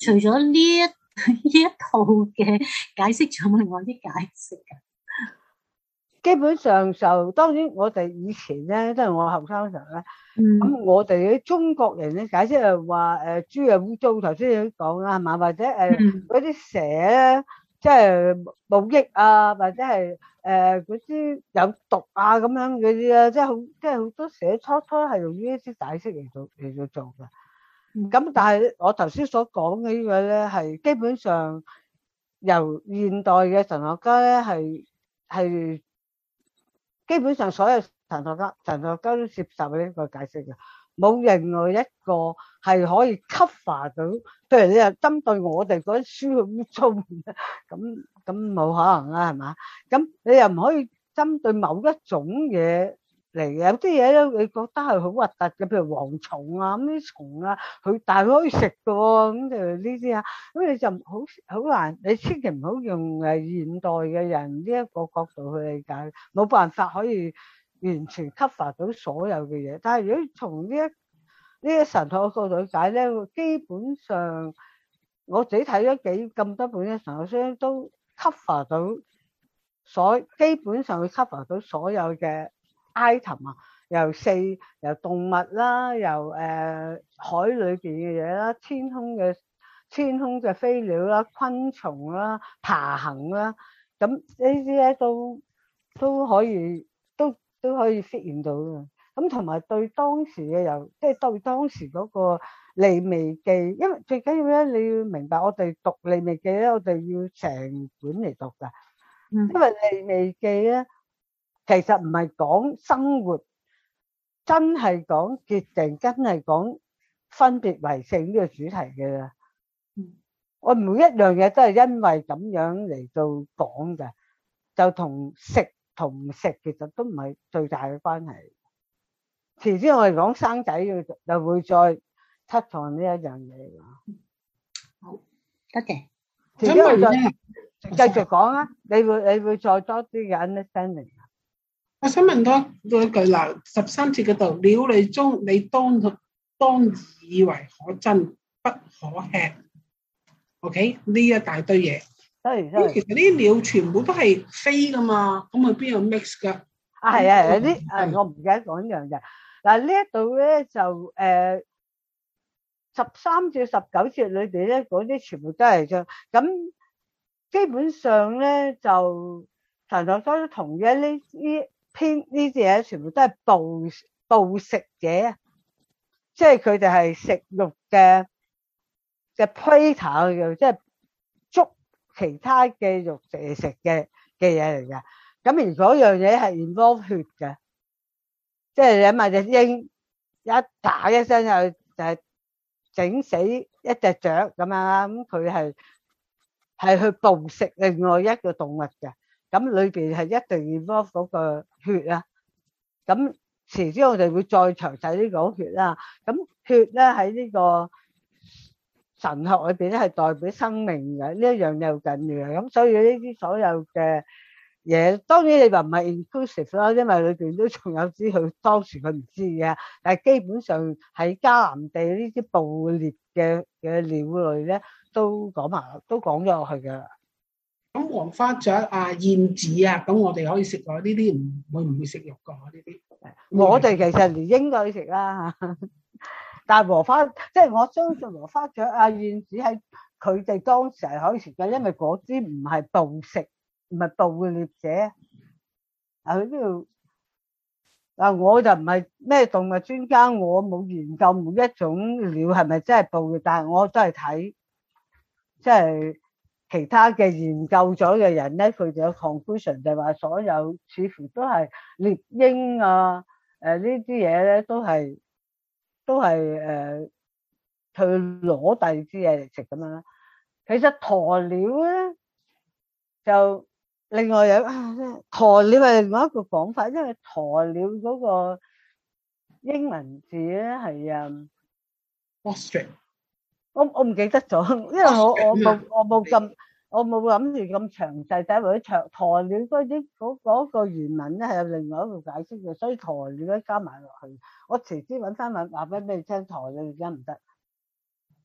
除咗呢一呢一套嘅解釋，仲有冇另外啲解釋㗎？ 基本上就當然，我哋以前咧，即係我後生嘅時候咧，咁嗯我哋啲中國人咧解釋係話誒豬啊污糟，頭先你都講啦係嘛，或者誒嗯嗰啲蛇咧，即係冇益啊，或者係誒嗰啲有毒啊咁樣嗰啲啊，即係好即係好多蛇初初係用呢一啲解釋嚟做嚟到做嘅。咁但係我頭先所講嘅呢個咧，係基本上由現代嘅神學家咧係係。基本上所有神學家、神學家都接受呢個解釋嘅，冇另外一個係可以 cover 到。譬如你又針對我哋嗰啲書好污糟，咁咁冇可能啦，係嘛？咁你又唔可以針對某一種嘢嚟嘅，有啲嘢咧你覺得係好核突嘅，譬如蝗蟲啊咁啲蟲啊，佢但係佢可以食嘅喎，咁就呢啲啊，咁你就好好難，你千祈唔好用誒現代嘅人呢一個角度去理解，冇辦法可以完全 cover 到所有嘅嘢。但係如果從呢一呢一神學角度去解咧，基本上我自己睇咗幾咁多本嘅神學書都 cover 到所，基本上會 cover 到所有嘅item 啊，由四由動物啦，由誒、呃、海裏邊嘅嘢啦，天空嘅天空嘅飛鳥啦，昆蟲啦，爬行啦，咁呢啲咧都都可以都都可以 fit 現到嘅。咁同埋對當時嘅又即係對當時嗰個利未記，因為最緊要咧你要明白，我哋讀利未記咧，我哋要成本嚟讀噶，因為利未記咧。其實唔係講生活，真係講決定，真係講分別為聖呢個主題嘅。我每一樣嘢都係因為咁樣嚟到講嘅，就同食同唔食其實都唔係最大嘅關係。遲啲我哋講生仔嘅就會再 touch on 呢一樣嘢。 好，多謝。 遲啲我再繼續講啊，你會你會再多啲嘅 understanding。 我想問多多一句嗱，十三節嗰度，鳥類中你當當以為可憎不可吃 ，OK？ 呢一大堆嘢，咁其實呢啲鳥全部都係飛噶嘛，咁佢邊有 mix 噶？ 啊係啊，有啲誒我唔記得講呢樣嘢。嗱呢一度咧就誒十三至十九節裏邊咧嗰啲全部都係啫，咁基本上咧就神學家都同意呢呢。偏呢啲嘢全部都係捕捕食者，即係佢哋係食肉嘅嘅 predator 嘅，即係捉其他嘅肉嚟食嘅嘅嘢嚟嘅。咁而嗰樣嘢係 involve 血嘅，即係你諗下隻鷹一打一聲就就係整死一隻雀咁樣啦，咁佢係係去捕食另外一個動物嘅。咁裏邊係一定 involve 嗰個血啊，咁遲啲我哋會再詳細呢講血啦。咁血咧喺呢個神學裏邊咧係代表生命嘅，呢一樣又緊要嘅。咁所以呢啲所有嘅嘢，當然你話唔係 inclusive 啦，因為裏邊都仲有啲佢當時佢唔知嘅，但係基本上喺迦南地呢啲捕獵嘅嘅鳥類咧，都講埋都講咗落去嘅。 咁黃花雀啊、燕子啊，咁我哋可以食喎？呢啲唔會唔會食肉噶？呢啲我哋其實連鷹都可以食啦，但係禾花即係我相信禾花雀啊、燕子喺佢哋當時係可以食嘅，因為嗰啲唔係捕食，唔係捕獵者。啊，佢呢度嗱，我就唔係咩動物專家，我冇研究每一種鳥係咪真係捕獵，但係我都係睇即係。其他嘅研究咗嘅人咧，佢哋有 conclusion 就係話所有似乎都係獵鷹啊，誒呢啲嘢咧都係都係誒去攞第二啲嘢嚟食咁樣啦。其實鴕鳥咧就另外有啊，鴕鳥係另外一個講法，因為鴕鳥嗰個英文字咧係啊 ostrich。 我我唔記得咗，因為我我冇我冇咁我冇諗住咁詳細睇，或者長鴕鳥嗰啲嗰嗰個原文咧係有另外一個解釋嘅，所以鴕鳥咧加埋落去，我遲啲揾翻揾話俾你聽鴕鳥而家唔得。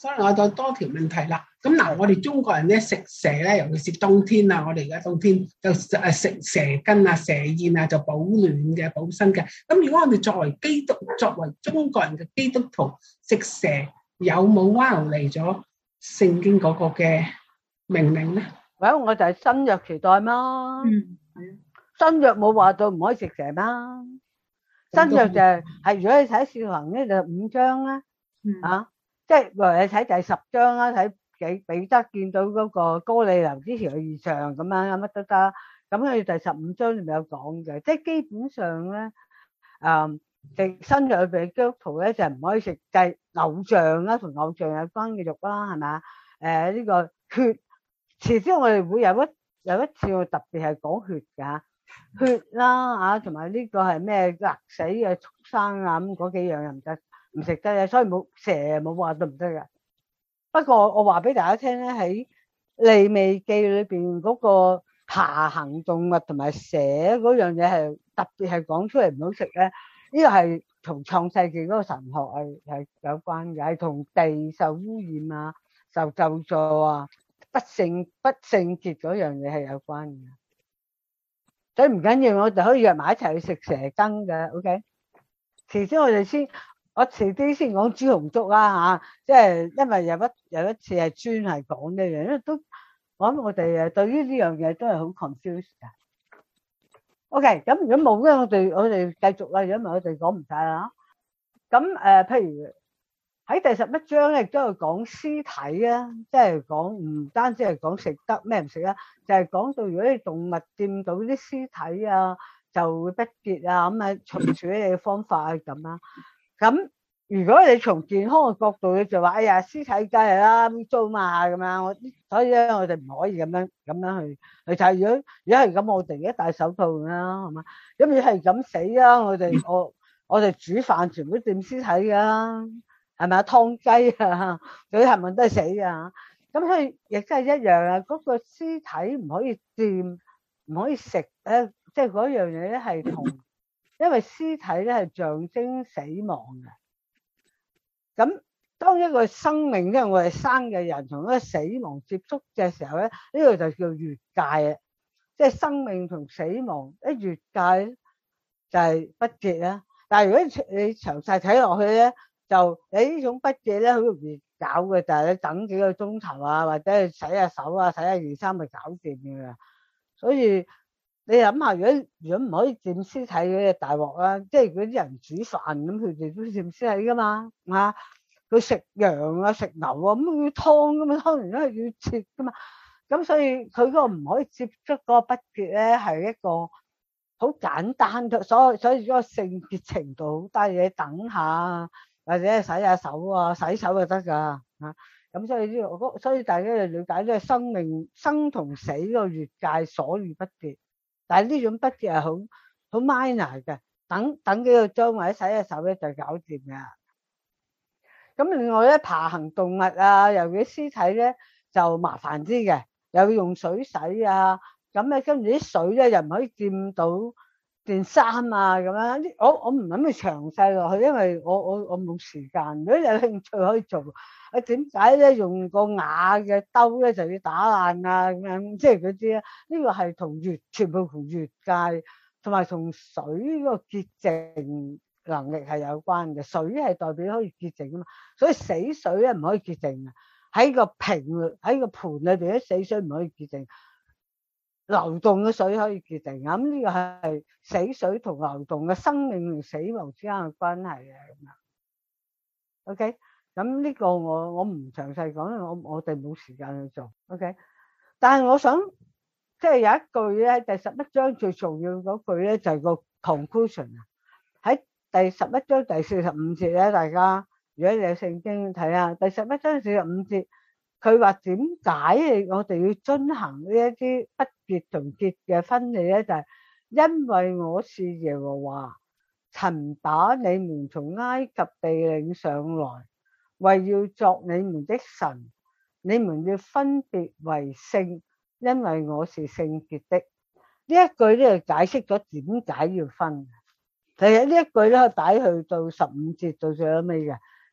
所以我就多條問題啦。咁嗱，我哋中國人咧食蛇咧，尤其是冬天啊，我哋而家冬天就誒食蛇羹啊、蛇宴啊，就保暖嘅、保身嘅。咁如果我哋作為基督、作為中國人嘅基督徒食蛇，有冇歪離咗聖經嗰個嘅命令咧？ 喂，我就係新約時代嘛。 嗯， 新約冇話到唔可以食蛇嘛。新約就係係如果你睇《使徒行傳》咧，就五章啦，啊，即係話你睇第十章啦，睇幾彼得見到嗰個哥尼流之前嘅異象咁樣乜都得。咁佢第十五章裏面有講嘅，即係基本上咧，誒，食新約裏邊基督徒咧就係唔可以食就係偶像啦，同偶像有關嘅肉啦，係咪？誒呢個血，遲啲我哋會有一有一次我特別係講血㗎。血啦啊，同埋呢個係咩勒死嘅畜生啊，咁嗰幾樣又唔得，唔食得嘅，所以冇蛇冇話都唔得嘅。不過我話俾大家聽咧，喺利未記裏邊嗰個爬行動物同埋蛇嗰樣嘢係特別係講出嚟唔好食咧。呢個係同創世紀嗰個神學係係有關嘅，係同地受污染啊、受咒詛啊、不聖不聖潔嗰樣嘢係有關嘅。所以唔緊要，我哋可以約埋一齊去食蛇羹嘅 ，OK？ 遲啲我哋先，我遲啲先講豬紅粥啦嚇，即係因為有一有一次係專係講呢樣，因為都我諗我哋誒對於呢樣嘢都係好 confused 嘅。OK， 咁如果冇咧，我哋我哋繼續啦，如果唔係我哋講唔晒啦。咁誒、呃，譬如喺第十一章咧，亦都係講屍體啊，即係講唔單止係講食得咩唔食啊，就係講到如果啲動物掂到啲屍體啊，就會不潔啊，咁啊從處理嘅方法啊咁啦。咁如果你從健康嘅角度，你就話哎呀屍體梗係啦污糟嘛咁樣，我所以咧我哋唔可以咁樣咁樣去去睇。如果如果係咁，我哋而家戴手套啦，係嘛？咁如果係咁死啊，我哋我我哋煮飯全部掂屍體噶。係咪啊？劏雞啊，嗰啲係咪都係死啊？咁所以亦都係一樣啊！嗰個屍體唔可以掂，唔可以食咧，即係嗰樣嘢咧係同，因為屍體咧係象徵死亡嘅。咁當一個生命，因為我哋生嘅人同一個死亡接觸嘅時候咧，呢個就叫越界啊！即係生命同死亡一越界就係不潔啦。但係如果你詳細睇落去咧，就你呢種筆記咧好容易搞嘅，但係你等幾個鐘頭啊，或者洗下手啊、洗下件衫咪搞掂嘅。所以你諗下，如果如果唔可以掂屍體嗰啲大鑊啦，即係如果啲人煮飯咁，佢哋都掂屍體噶嘛，啊，佢食羊啊、食牛啊，咁要劏噶嘛，劏完都係要切噶嘛，咁所以佢嗰個唔可以接觸嗰個筆記咧，係一個好簡單嘅，所以所以嗰個聖潔程度好低，你等下。或者洗下手啊，洗手就得噶嚇。咁所以呢個，所以大家要了解，即係生命生同死個越界所遇不潔。但係呢種不潔係好好 minor 嘅，等等幾個鐘或者洗下手咧就搞掂嘅。咁另外咧，爬行動物啊，尤其屍體咧就麻煩啲嘅，又要用水洗啊。咁咧跟住啲水咧又唔可以掂到件衫啊咁樣，我我唔諗去詳細落去，因為我我我冇時間。如果有興趣可以做。啊點解咧用個瓦嘅兜咧就要打爛啊咁樣？即係嗰啲咧，呢個係同越全部同越界，同埋同水個潔淨能力係有關嘅。水係代表可以潔淨啊嘛，所以死水咧唔可以潔淨啊。喺個瓶喺個盤裏邊啲死水唔可以潔淨。流動嘅水可以潔淨，咁呢個係死水同流動嘅生命同死亡之間嘅關係嘅咁樣。OK， 咁呢個我我唔詳細講，因為我我哋冇時間去做。OK， 但係我想即係有一句咧，第十一章最重要嗰句咧就係個 conclusion 啊。喺第十一章第四十五節咧，大家如果你有聖經睇下，第十一章四十五節。佢話點解我哋要遵行呢一啲不潔同潔嘅分離咧？就係、是、因為我是耶和華，曾把你們從埃及地領上來，為要作你們的神，你們要分別為聖，因為我是聖潔的。呢一句咧就解釋咗點解要分。其實呢一句咧擺去到十五節到最尾嘅。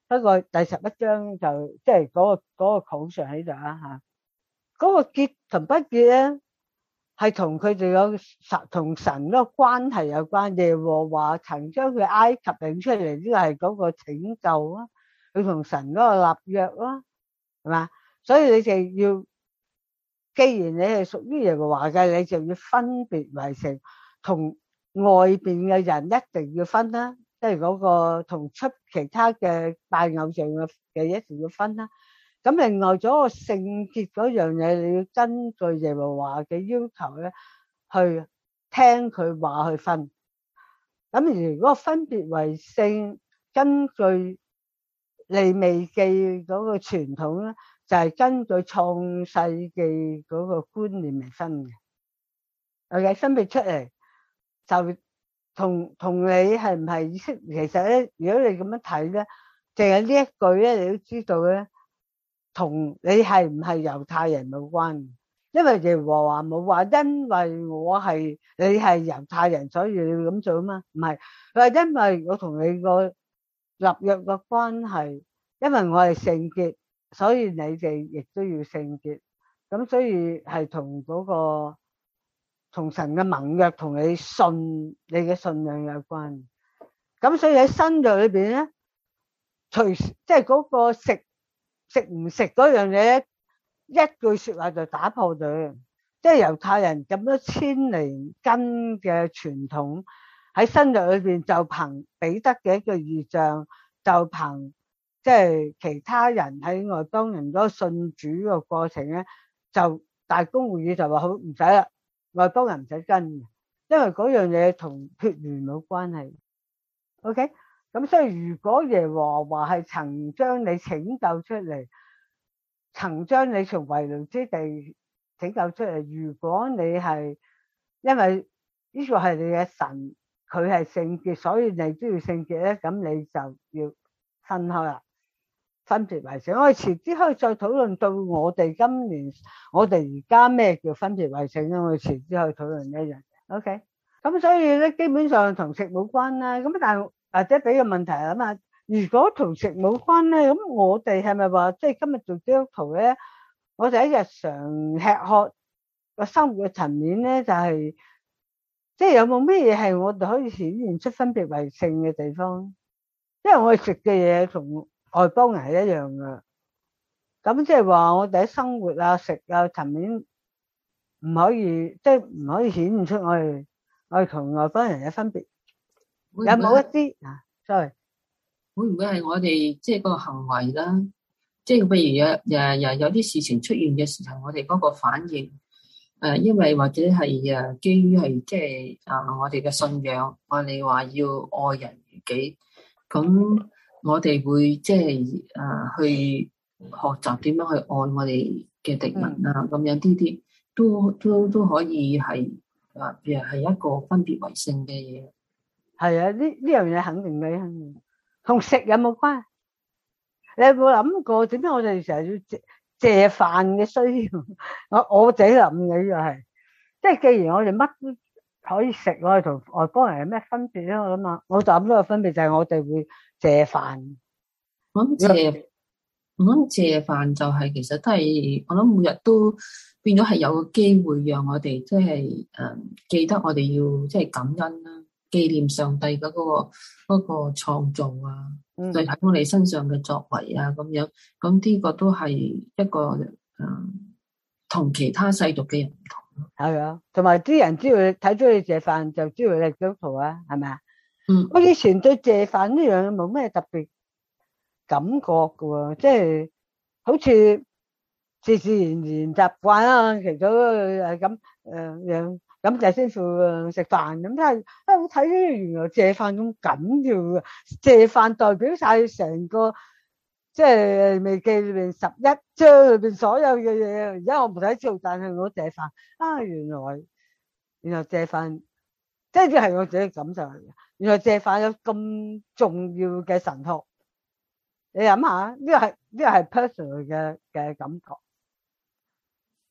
不過第十一章就即係嗰個嗰個口上喺度啊嚇，嗰個結同不結咧係同佢哋有神同神嗰個關係有關。耶和華曾將佢埃及領出嚟，呢個係嗰個拯救啊，佢同神嗰個立約啦，係嘛？所以你哋要，既然你係屬於耶和華嘅，你就要分別為聖，同外邊嘅人一定要分啦，即係嗰個同出其他嘅拜偶像嘅嘅一定要分啦。咁另外咗個聖潔嗰樣嘢，你要根據耶和華嘅要求咧，去聽佢話去分。咁如果分別為聖，根據利未記嗰個傳統咧，就係根據創世記嗰個觀念嚟分嘅。OK，分別出嚟就同同你係唔係意識？其實咧，如果你咁樣睇咧，淨係呢一句咧，你都知道咧，同你係唔係猶太人冇關。因為耶和華冇話，因為我係你係猶太人，所以你要咁做啊嘛。唔係，佢話因為我同你個立約嘅關係，因為我係聖潔，所以你哋亦都要聖潔。咁所以係同嗰個同神嘅盟約，同你信你嘅信仰有關。咁所以喺新約裏邊咧，隨即係嗰個食食唔食嗰樣嘢，一句說話就打破咗。即係猶太人咁多千年根嘅傳統，喺新約裏邊就憑彼得嘅一個異象，就憑即係其他人喺外邦人嗰個信主嘅過程咧，就大公會議就話好唔使啦，外邦人唔使跟嘅，因為嗰樣嘢同血緣冇關係。OK，咁所以如果耶和華係曾將你拯救出嚟，曾將你從為奴之地拯救出嚟，如果你係因為呢個係你嘅神，佢係聖潔，所以你都要聖潔咧，咁你就要分開啦，分別為聖。我哋遲啲可以再討論到我哋今年，我哋而家咩叫分別為聖咧？我哋遲啲可以討論一樣。OK，咁所以咧基本上同食冇關啦。咁但係或者俾個問題啊嘛，如果同食冇關咧，咁我哋係咪話即係今日做基督徒咧？我哋喺日常吃喝個生活嘅層面咧，就係即係有冇咩嘢係我哋可以顯現出分別為聖嘅地方？因為我哋食嘅嘢同外邦人係一樣噶，咁即係話我哋喺生活啊、食啊層面唔可以，即係唔可以顯現出我哋我哋同外邦人嘅分別。有冇一啲啊 ？sorry， 會唔會係我哋即係個行為啦？即係譬如有誒誒有啲事情出現嘅時候，我哋嗰個反應誒，因為或者係誒基於係即係啊我哋嘅信仰，我哋話要愛人如己，咁我哋會即係誒去學習點樣去愛我哋嘅敵人啊，咁樣啲啲都都都可以係啊，譬如係一個分別為聖嘅嘢。 係啊，呢呢樣嘢肯定嘅，肯定同食有冇關係？你有冇諗過點解我哋成日要借借飯嘅需要？我我自己諗嘅呢個係，即係既然我哋乜都可以食，我哋同外邦人有咩分別咧？我諗下，我就諗到個分別就係我哋會借飯。 我諗借，我諗借飯就係其實都係，我諗每日都變咗係有個機會讓我哋即係誒記得我哋要即係感恩啦。紀念上帝嘅嗰個嗰個創造啊，對喺我哋身上嘅作為啊，咁樣，咁呢個都係一個誒，同其他世俗嘅人唔同咯。係啊，同埋啲人知道你睇咗你借飯，就知道你係基督徒啊，係咪啊？ 嗯， 我以前對借飯呢樣冇咩特別感覺噶，即係好似自自然然習慣啦，其中誒咁誒樣。咁就先付食飯咁，但係啊，我睇咧原來借飯咁緊要嘅，借飯代表晒成個即係未記裏邊十一章裏邊所有嘅嘢。而家我唔使做，但係我借飯啊，原來原來借飯即係係我自己感受嚟嘅。原來借飯有咁重要嘅神學，你諗下，呢個係呢個係 personal 嘅嘅感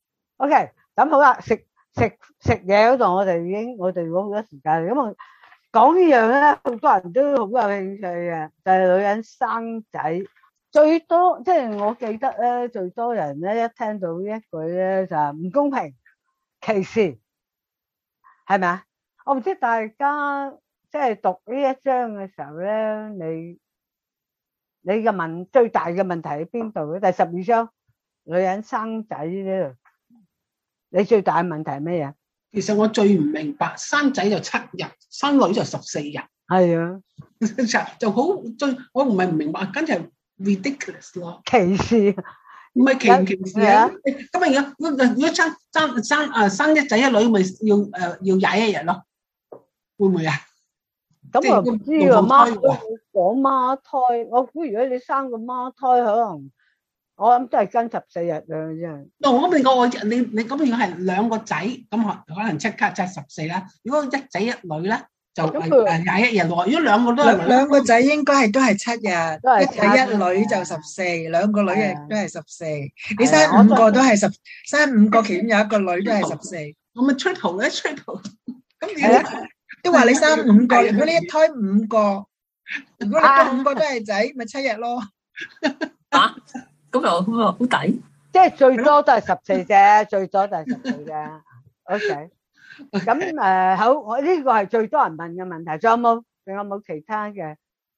覺。OK，咁好啦，食。食食嘢嗰度，我哋已經我哋用好多時間，咁我講呢樣咧，好多人都好有興趣嘅，就係女人生仔最多，即係我記得咧，最多人咧一聽到呢一句咧就係唔公平、歧視，係咪啊？我唔知大家即係讀呢一章嘅時候咧，你你嘅問最大嘅問題喺邊度咧？第十二章女人生仔呢度，你最大嘅問題係咩嘢？ 其實我最唔明白，生仔就七日，生女就十四日， 係啊， 就好最我唔係唔明白，跟住係 ridiculous 咯， 歧視唔係歧唔歧視啊？咁啊，如果如果生生生啊生一仔一女，咪要誒要廿一日咯，會唔會啊？ 咁我唔知喎，孖講孖胎，我估如果你生個孖胎，可能我諗都係跟十四日嘅啫。 我邊個我你你咁如果係兩個仔，咁可可能即刻即係十四啦。如果一仔一女咧，就誒廿一日咯。如果兩個都係兩個仔，應該係都係七日， 都係一仔一女就十四，兩個女亦都係十四。你生係啊五個都係十，生五個其中有一個女都係十四。 我咪 triple 咧 triple，咁係啊，都話你生五個，如果你一胎五個，如果你都五個都係仔，咪七日咯。 啊，咁又咁又好抵， 即係最多都係十四啫，最多都係十四啫。OK，咁誒好，我呢個係最多人問嘅問題，仲有冇？仲有冇其他嘅？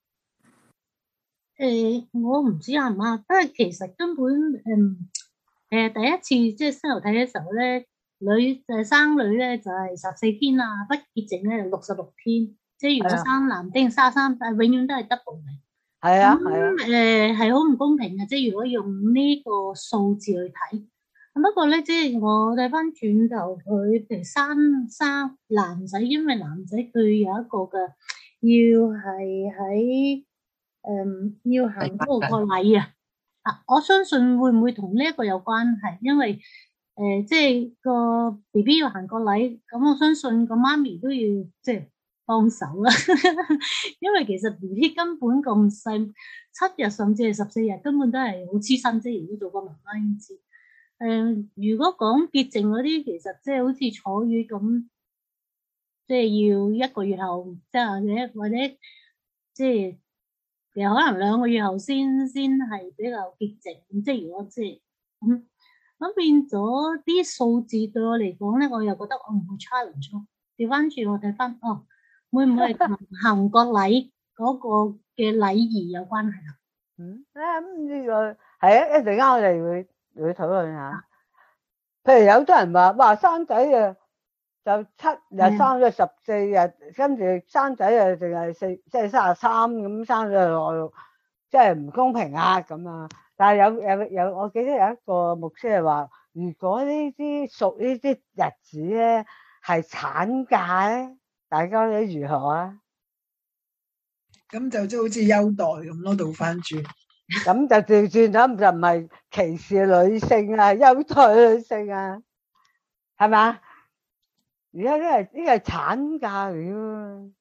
誒，我唔知啱唔啱，因為其實根本誒誒第一次即係生流體嘅時候咧，女誒生女咧就係十四天啊，不潔淨咧就六十六天，即係如果生男丁三三，但係永遠都係 double 嘅。 係啊， 咁係啊， 誒係好唔公平嘅，即係如果用呢個數字去睇。咁不過咧，即係我睇翻轉頭，佢譬如生生男仔，因為男仔佢有一個嘅要係喺誒要行嗰個個禮啊。啊，我相信會唔會同呢一個有關係？因為誒、呃、即係個 B B 要行個禮，咁我相信個媽咪都要即係幫手啦。因為其實 B B 根本咁細，七日甚至係十四日，根本都係好黐身啫。如果做個媽媽已經知。誒、呃，如果講潔淨嗰啲，其實即係好似坐月咁，即係要一個月後，即係或者或者即係其實可能兩個月後先先係比較潔淨。即係如果即係咁咁變咗啲數字對我嚟講咧，我又覺得我唔會 challenge 咯。調翻轉我睇翻，哦，會唔會同行個禮嗰個嘅禮儀有關係啊？ 嗯，啊咁呢個係啊，一陣間我哋會。會討論下，譬如有啲人話，哇生仔啊就七日生咗十四日，跟住生仔啊淨係四即係三十三咁生咗落，即係唔公平啊咁啊！但係有有有，我記得有一個牧師係話，如果呢啲屬呢啲日子咧係產假咧，大家覺得如何啊？ 咁就即係好似優待咁咯，倒翻轉。 咁就調轉咗，就唔係歧視女性啊，優待女性啊，係咪？而家呢係呢個係產假嚟嘅。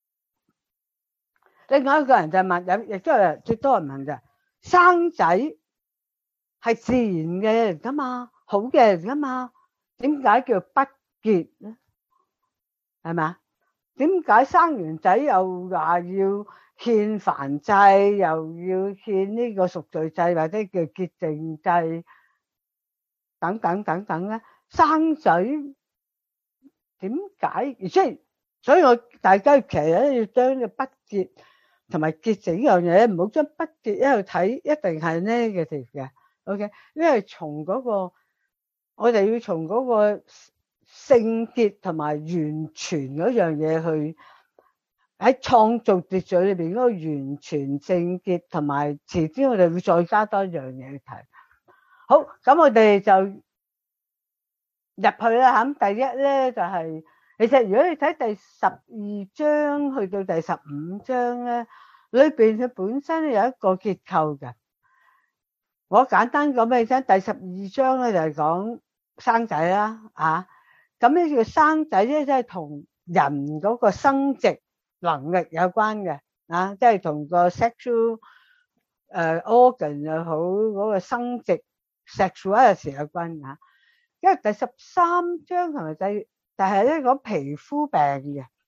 另外一個人就問，有亦都係最多人問就生仔係自然嘅嚟噶嘛，好嘅嚟噶嘛，點解叫不潔咧？係咪？點解生完仔又話要獻燔祭，又要獻呢個贖罪祭或者叫潔淨祭等等等等咧？生仔點解？而且所以我大家其實咧要將個不潔同埋潔淨呢樣嘢，唔好將不潔一路睇，一定係 negative 嘅。OK， 因為從嗰個我哋要從嗰個聖潔同埋完全嗰樣嘢去喺創造秩序裏邊嗰個完全聖潔，同埋遲啲我哋會再加多一樣嘢去睇。好，咁我哋就入去啦。咁第一咧就係、是，其實如果你睇第十二章去到第十五章咧，裏邊佢本身有一個結構嘅。我簡單講俾你聽，第十二章咧就係講生仔啦，啊，咁呢個生仔咧即係同人嗰個生殖能力有關嘅，啊，即係同個 sexual 誒 organ 又好，嗰個生殖 sexuality 有關嘅。因為第十三章同埋第，但係咧講皮膚病嘅，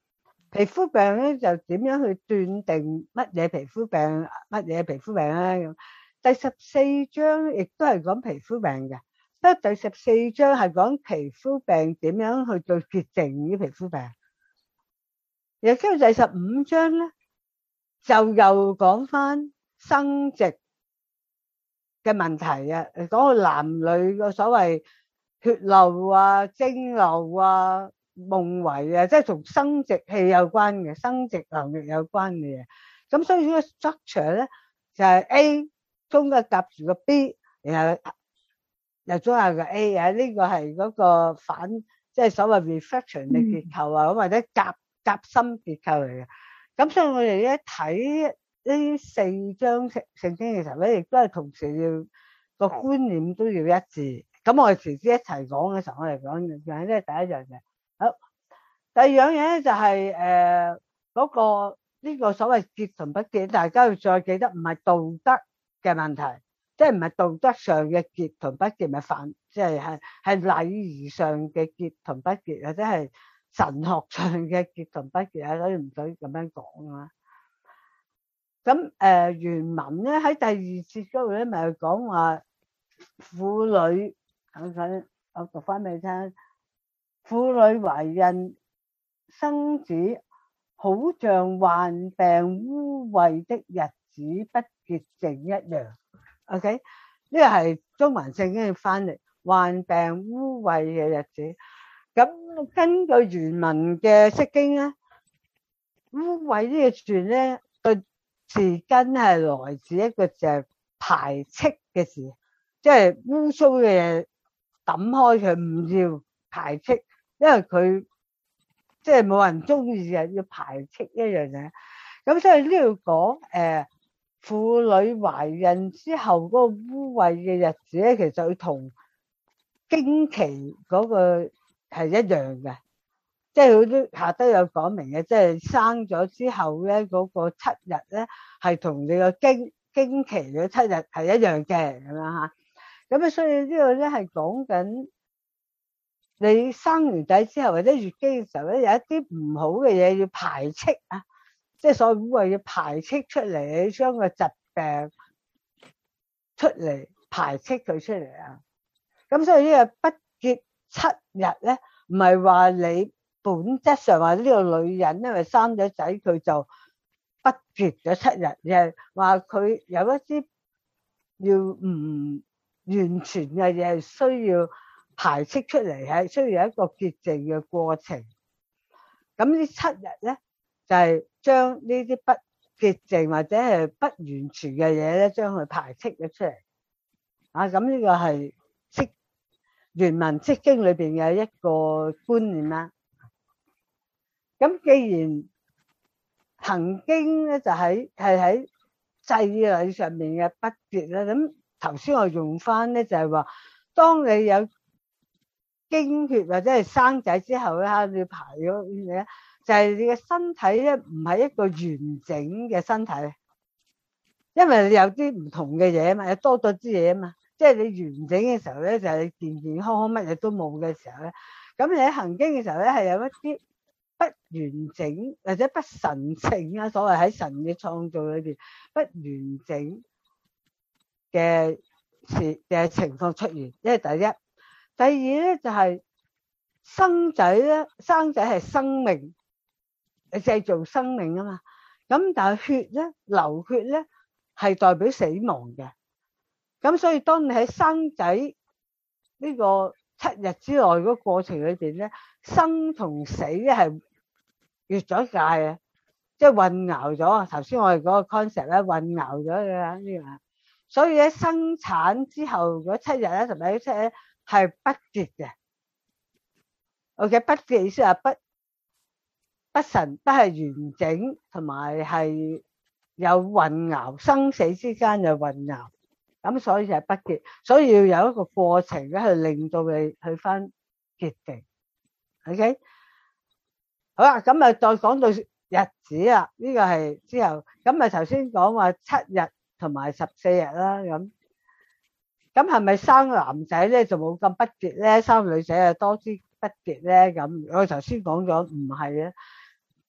皮膚病咧就點樣去斷定乜嘢皮膚病，乜嘢皮膚病咧？咁第十四章亦都係講皮膚病嘅，不過第十四章係講皮膚病點樣去對潔淨啲皮膚病。而跟住第十五章咧，就又講翻生殖嘅問題啊，講到男女嘅所謂血漏啊、經漏啊、夢遺啊，即係同生殖器有關嘅、生殖能力有關嘅嘢。咁所以呢個 structure 咧就係 A 中嘅夾住個 B， 然後又中下個 A 啊，呢個係嗰個反，即係所謂 reflection 嘅結構啊，咁或者夾夾心結構嚟嘅。咁所以我哋一睇呢四章聖聖經嘅時候咧，亦都係同時要個觀念都要一致。咁我哋遲啲一齊講嘅時候，我哋講嘅係呢第一樣嘢。好，第二樣嘢咧就係誒嗰個呢個所謂潔同不潔，大家要再記得唔係道德嘅問題，即係唔係道德上嘅潔同不潔，咪犯即係係係禮儀上嘅潔同不潔，或者係神學上嘅潔同不潔啊，所以唔使咁樣講啊。咁誒、呃、原文咧喺第二節嗰度咧，咪講話婦女，等陣我讀翻俾你聽。婦女懷孕生子，好像患病污穢的日子不潔淨一樣。OK， 呢個係中文聖經嘅翻譯，患病污穢嘅日子。咁根據原文嘅釋經咧，污穢呢個字咧，個字根係來自一個字排斥嘅字，即係污糟嘅嘢抌開佢，唔要排斥，因為佢即係冇人中意嘅，要排斥一樣嘢。咁所以呢度講誒婦女懷孕之後嗰個污穢嘅日子咧，其實佢同經期嗰個係一樣嘅，即係佢都下低有講明嘅，即係生咗之後咧嗰個七日咧係同你個經經期嘅七日係一樣嘅咁樣嚇。咁啊，所以呢個咧係講緊你生完仔之後或者月經嘅時候咧，有一啲唔好嘅嘢要排斥啊，即係所謂污穢要排斥出嚟，你將個疾病出嚟排斥佢出嚟啊。咁所以呢個不潔七日咧，唔係話你本質上話呢個女人因為生咗仔佢就不潔咗七日，而係話佢有一啲要唔完全嘅嘢係需要排斥出嚟，係需要一個潔淨嘅過程。咁呢七日咧就係將呢啲不潔淨或者係不完全嘅嘢咧，將佢排斥咗出嚟。啊，咁呢個係釋原文釋經裏邊嘅一個觀念啦。咁既然行經咧就喺係喺祭禮上面嘅不潔咧，咁頭先我用翻咧就係話，當你有經血或者係生仔之後咧，你要排咗啲嘢，就係你嘅身體咧唔係一個完整嘅身體，因為你有啲唔同嘅嘢啊嘛，有多咗啲嘢啊嘛。即係你完整嘅時候咧，就係你健健康康乜嘢都冇嘅時候咧，咁你喺行經嘅時候咧，係有一啲不完整或者不神聖啊，所謂喺神嘅創造裏邊不完整嘅事嘅情況出現。呢係第一。第二咧就係生仔咧，生仔係生命，你製造生命啊嘛。咁但係血咧，流血咧係代表死亡嘅。咁所以當你喺生仔呢個七日之內嗰個過程裏邊咧，生同死咧係越咗界啊，即係混淆咗。頭先我哋嗰個 concept 咧混淆咗嘅呢個，所以喺生產之後嗰七日咧，同埋嗰七日咧係不潔嘅。OK， 不潔意思係不不神，不係完整，同埋係有混淆，生死之間有混淆。咁所以就係不潔，所以要有一個過程咧，去令到你去翻潔淨。OK， 好啦，咁啊再講到日子啊，呢個係之後，咁啊頭先講話七日同埋十四日啦，咁咁係咪生男仔咧就冇咁不潔咧？生女仔啊多啲不潔咧？咁我頭先講咗唔係啊，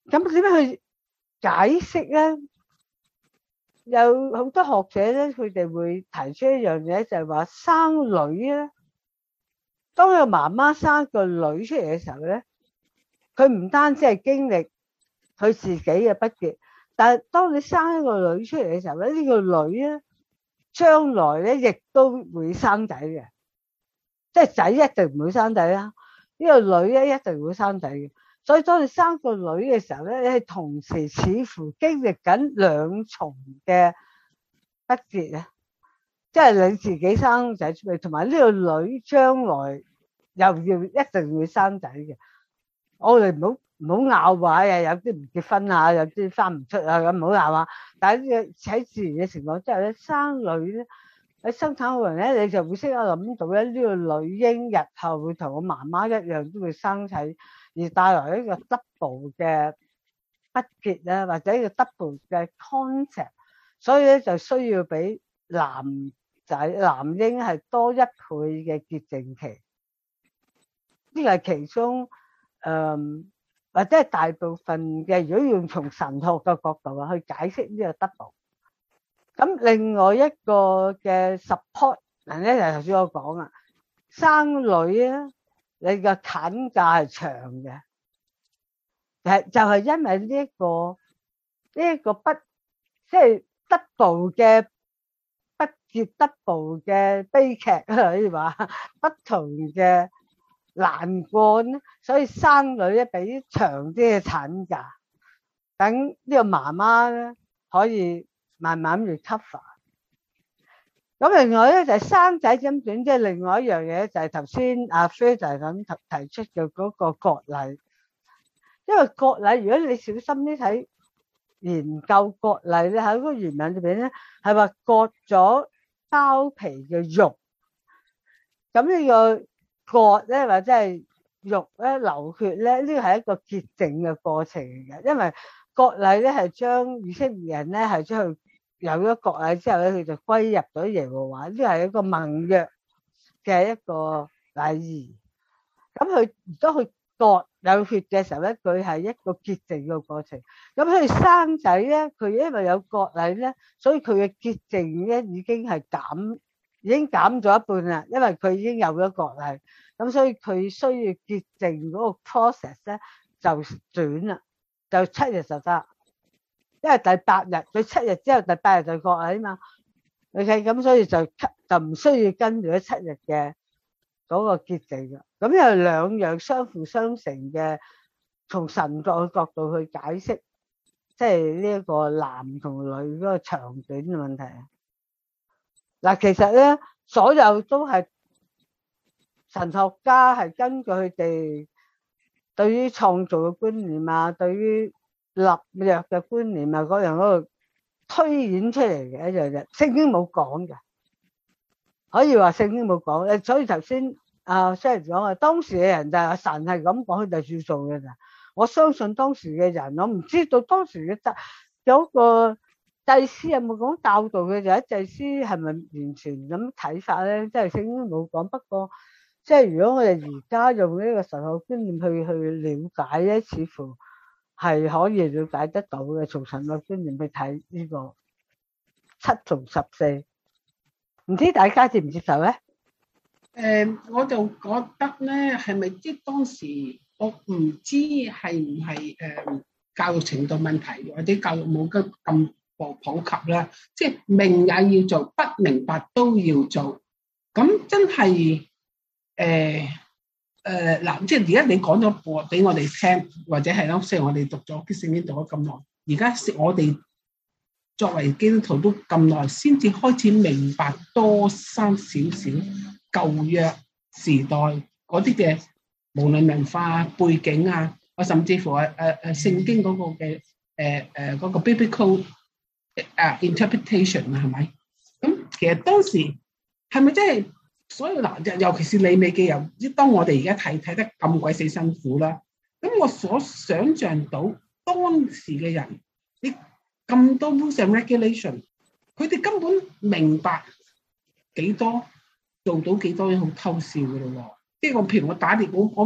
咁點樣去解釋咧？有好多學者咧，佢哋會提出一樣嘢，就係話生女咧，當個媽媽生個女出嚟嘅時候咧，佢唔單止係經歷佢自己嘅不潔，但係當你生一個女出嚟嘅時候咧，呢個女咧將來咧亦都會生仔嘅，即係仔一定唔會生仔啦，呢個女咧一定會生仔嘅。所以當你生個女嘅時候咧，你係同時似乎經歷緊兩重嘅不潔啊！即係你自己生仔出嚟，同埋呢個女將來又要一定會生仔嘅。我哋唔好唔好拗話啊，有啲唔結婚啊，有啲生唔出啊，咁唔好拗啊。但係喺自然嘅情況之下咧，生女咧喺生產過程咧，你就會識得諗到咧，呢個女嬰日後會同我媽媽一樣都會生仔。而帶來一個 double 嘅不潔咧，或者一個 double 嘅 concept， 所以咧就需要俾男仔男嬰係多一倍嘅潔淨期。呢個係其中誒、呃，或者係大部分嘅。如果用從神學嘅角度啊去解釋呢個 double， 咁另外一個嘅 support 嗱咧就頭先我講啊，生女啊。你個產假係長嘅，係就係因為呢一個呢一個不即係 double 嘅不潔 double 嘅悲劇可以話不同嘅難過咧，所以生女咧俾長啲嘅產假，等呢個媽媽咧可以慢慢 recover。咁另外咧就係生仔咁短，即係另外一樣嘢就係頭先阿 Fair 就係咁提出嘅嗰個割禮。因為割禮，如果你小心啲睇研究割禮咧，喺嗰個原文裏邊咧係話割咗包皮嘅肉。咁呢個割咧或者係肉咧流血咧，呢個係一個潔淨嘅過程嚟嘅。因為割禮咧係將以色列人咧係將佢。有咗割禮之後咧，佢就歸入咗耶和華，呢係一個盟約嘅一個禮儀。咁佢如果佢割有血嘅時候咧，佢係一個潔淨嘅過程。咁佢生仔咧，佢因為有割禮咧，所以佢嘅潔淨咧已經係減，已經減咗一半啦。因為佢已經有咗割禮，咁所以佢需要潔淨嗰個 process 咧就短啦，就七日就得。因為第八日，佢七日之後第八日就割禮啊嘛 ，OK， 咁所以就就唔需要跟住咗七日嘅嗰個潔淨嘅。咁有兩樣相輔相成嘅，從神學嘅角度去解釋，即係呢一個男同女嗰個長短嘅問題。嗱，其實咧，所有都係神學家係根據佢哋對於創造嘅觀念啊，對於立約嘅觀念啊，嗰樣嗰度推演出嚟嘅一樣嘢，聖經冇講嘅，可以話聖經冇講。誒，所以頭先阿 Sir 講啊，當時嘅人就係神係咁講，佢就照做嘅咋。我相信當時嘅人，我唔知道當時嘅祭有個祭司有冇講教導嘅，就係祭司係咪完全咁睇法咧？即係聖經冇講。不過即係如果我哋而家用呢個神學觀念去去了解咧，似乎係可以了解得到嘅，從神嘅觀念去睇呢個七同十四，唔知大家接唔接受咧？ 誒，我就覺得咧，係咪即係當時我唔知係唔係誒教育程度問題，或者教育冇咁咁普及啦？即係明也要做，不明白都要做。咁真係誒。誒嗱、呃，即係而家你講咗播俾我哋聽，或者係咯，雖然我哋讀咗啲聖經讀咗咁耐，而家我哋作為基督徒都咁耐，先至開始明白多三少少舊約時代嗰啲嘅無論文化背景啊，或甚至乎誒誒誒聖經嗰個嘅誒誒嗰個 biblical 啊 interpretation 啊，係咪？咁其實當時係咪真係？所以嗱，尤其是利未記又，當我哋而家睇睇得咁鬼死辛苦啦。咁我所想像到當時嘅人，你咁多 rules and regulation，佢哋根本明白幾多，做到幾多，好偷笑嘅咯喎。即係我譬如我打電，我我我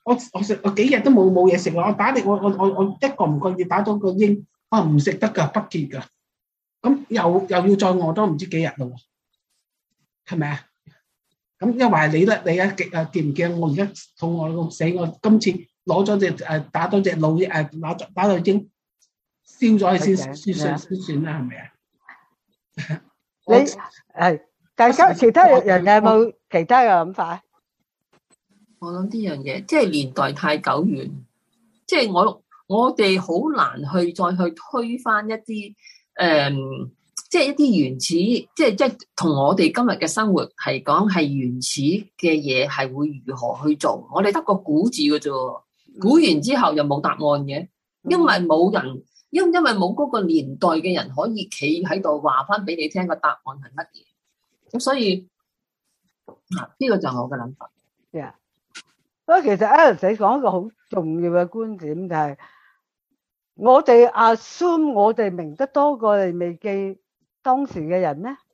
我我食我幾日都冇冇嘢食啦，我打你我我我我一個唔覺意打咗個鷹，啊唔食得㗎，不潔㗎，咁又又要再餓多唔知幾日咯，係咪啊？咁因為係你咧，你啊極啊記唔記得我而家肚餓到死，我今次攞咗隻誒打咗隻老誒打打到鷹燒咗佢先先算先算啦，係咪啊？ 你係大家其他人有冇其他嘅諗法？ 我諗呢樣嘢，即係年代太久遠，即係我我哋好難去再去推翻一啲誒、嗯，即係一啲原始，即係即係同我哋今日嘅生活係講係原始嘅嘢，係會如何去做？我哋得個估字嘅啫，估完之後又冇答案嘅，因為冇人，因因為冇嗰個年代嘅人可以企喺度話翻俾你聽個答案係乜嘢，咁所以嗱呢個就係我嘅諗法。 Yeah. 不過其實 Alice 你講一個好重要嘅觀點，就係我哋 assume 我哋明得多過利未記當時嘅人咩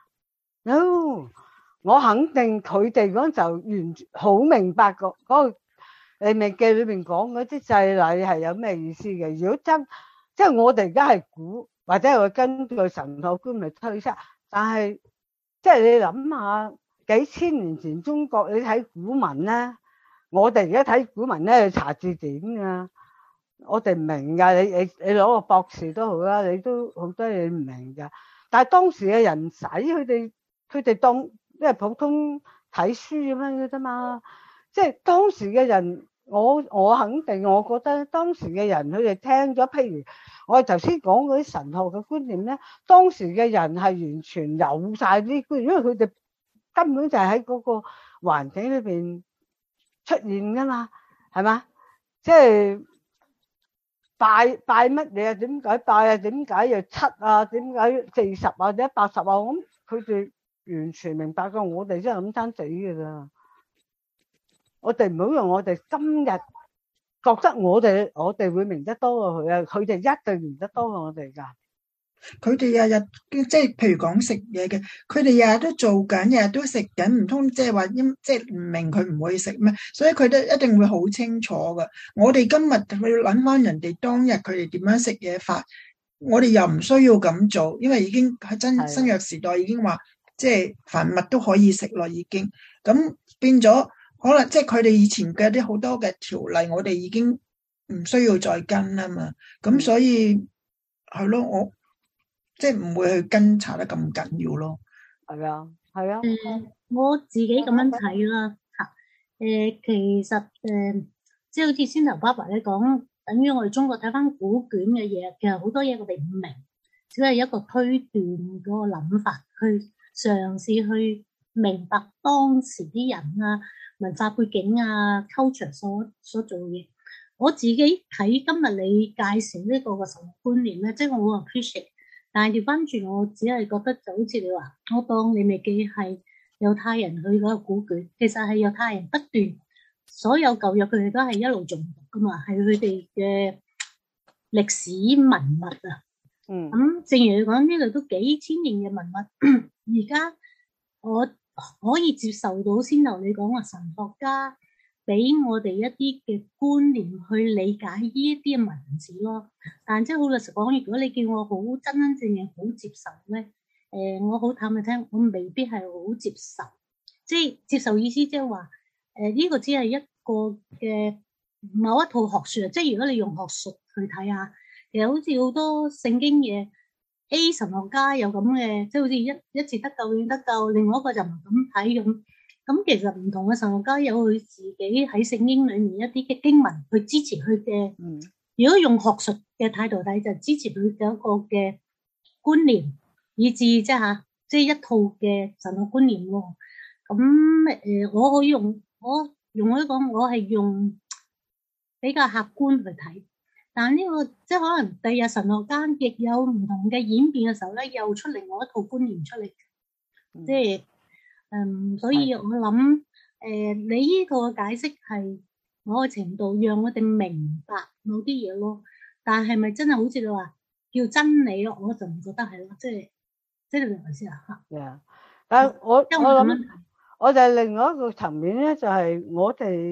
？No， 我肯定佢哋嗰就完全好明白個嗰個利未記裏面講嗰啲祭禮係有咩意思嘅。如果真即係我哋而家係估，或者係根據神學觀嚟推測，但係即係你諗下幾千年前中國你睇古文咧。我哋而家睇古文咧，查字典噶，我哋唔明噶。你你你攞個博士都好啦，你都好多嘢唔明噶。但係當時嘅人使佢哋，佢哋當即係普通睇書咁樣嘅啫嘛。即係當時嘅人，我我肯定，我覺得當時嘅人佢哋聽咗，譬如我哋頭先講嗰啲神學嘅觀念咧，當時嘅人係完全有晒啲觀念，因為佢哋根本就係喺嗰個環境裏邊出現噶嘛，係嘛？即係拜拜乜嘢啊？點解拜啊？點解要七啊？點解四十啊？或者八十啊？咁佢哋完全明白過我哋，真係咁爭死噶啦！我哋唔好用我哋今日覺得我哋我哋會明得多過佢啊！佢哋一定明得多過我哋噶。 佢哋日日即係譬如講食嘢嘅，佢哋日日都做緊，日日都食緊，唔通即係話因即係唔明佢唔會食咩？所以佢哋一定會好清楚噶。我哋今日去諗翻人哋當日佢哋點樣食嘢法，我哋又唔需要咁做，因為已經喺真新約時代已經話即係凡物都可以食咯，已經咁變咗可能即係佢哋以前嘅啲好多嘅條例，我哋已經唔需要再跟啊嘛。咁所以係咯，我。即係唔會去跟查得咁緊要咯， 係啊，係啊。 誒，我自己咁樣睇啦嚇。誒，其實誒，即係好似先頭爸爸你講，等於我哋中國睇翻古卷嘅嘢，其實好多嘢我哋唔明，只係一個推斷嗰個諗法，去嘗試去明白當時啲人啊、文化背景啊、culture 所所做嘅嘢。我自己睇今日你介紹呢個嘅神學觀念咧，即係我好 appreciate。但係調翻轉，我只係覺得就好似你話，我當利未記係猶太人去嗰個古卷，其實係猶太人不斷所有舊約佢哋都係一路誦讀噶嘛，係佢哋嘅歷史文物啊。 嗯。 咁正如你講，呢度都幾千年嘅文物，而家我可以接受到先頭你講話神學家俾我哋一啲嘅觀念去理解呢一啲嘅文字咯，但即係好老實講，如果你叫我好真真正正好接受咧，誒、呃，我好坦白聽，我未必係好接受。即係接受意思即係話，誒、呃、呢、這個只係一個嘅某一套學説啊。即係如果你用學術去睇下，其實好似好多聖經嘢 A 神學家有咁嘅，即係好似一一次得救永得救，另外一個就唔咁睇咁。咁其實唔同嘅神學家有佢自己喺聖經裏面一啲嘅經文去支持佢嘅。嗯，如果用學術嘅態度睇，就支持佢嘅一個嘅觀念，以至即係吓，即係一套嘅神學觀念喎。咁誒，我可以用我用可以講，我係用比較客觀去睇。但係呢個即係可能第日神學家亦有唔同嘅演變嘅時候咧，又出另外一套觀念出嚟，即係。嗯，所以我諗，誒、呃，你呢個解釋係某個程度讓我哋明白某啲嘢咯，但係咪真係好似你話叫真理咯？我就唔覺得係咯，即係即係你明唔明先啊？嚇，係啊， 但係我我諗，我就係另外一個層面咧，就係、是、我哋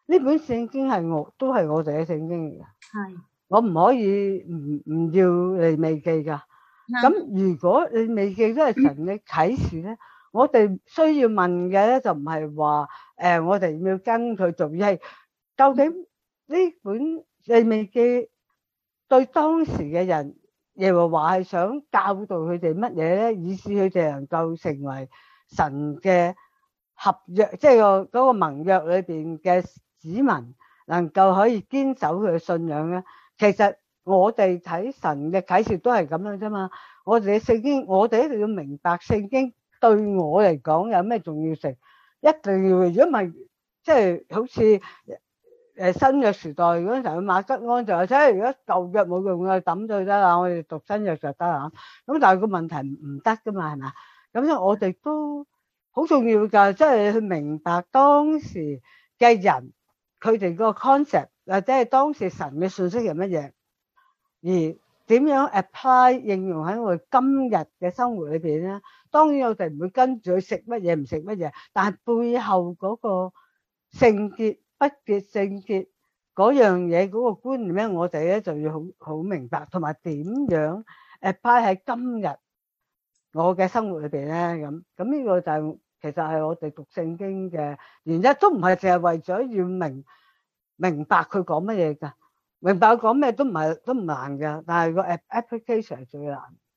呢本聖經係我都係我哋嘅聖經嚟嘅， 係我唔可以唔唔要利未記噶。咁如果利未記都係神嘅啟示咧，我哋需要問嘅咧就唔係話誒我哋要跟佢做，而係究竟呢本利未記對當時嘅人，耶和華係想教導佢哋乜嘢咧，以致佢哋能夠成為神嘅合約，即係個嗰個盟約裏邊嘅子民，能夠可以堅守佢嘅信仰咧。其實我哋睇神嘅啟示都係咁樣啫嘛。我哋嘅聖經，我哋一定要明白聖經對我嚟講有咩重要性，一定要。如果唔係，即係好似誒新約時代嗰陣時候，馬吉安就話：即係如果舊約冇用嘅，抌咗得啦，我哋讀新約就得啦。咁但係個問題唔得噶嘛，係咪？咁所以我哋都好重要㗎，即係去明白當時嘅人佢哋個 concept， 或者係當時神嘅信息係乜嘢，而點樣 apply 應用喺我哋今日嘅生活裏邊咧？當然我哋唔會跟住去食乜嘢唔食乜嘢，但係背後嗰個聖潔不潔聖潔嗰樣嘢嗰個觀念咧，我哋咧就要好好明白，同埋點樣 apply 喺今日我嘅生活裏邊咧？咁咁呢個就係其實係我哋讀聖經嘅原因，都唔係淨係為咗要明明白佢講乜嘢㗎。明白佢講咩都唔係都唔難㗎，但係個 application 係最難。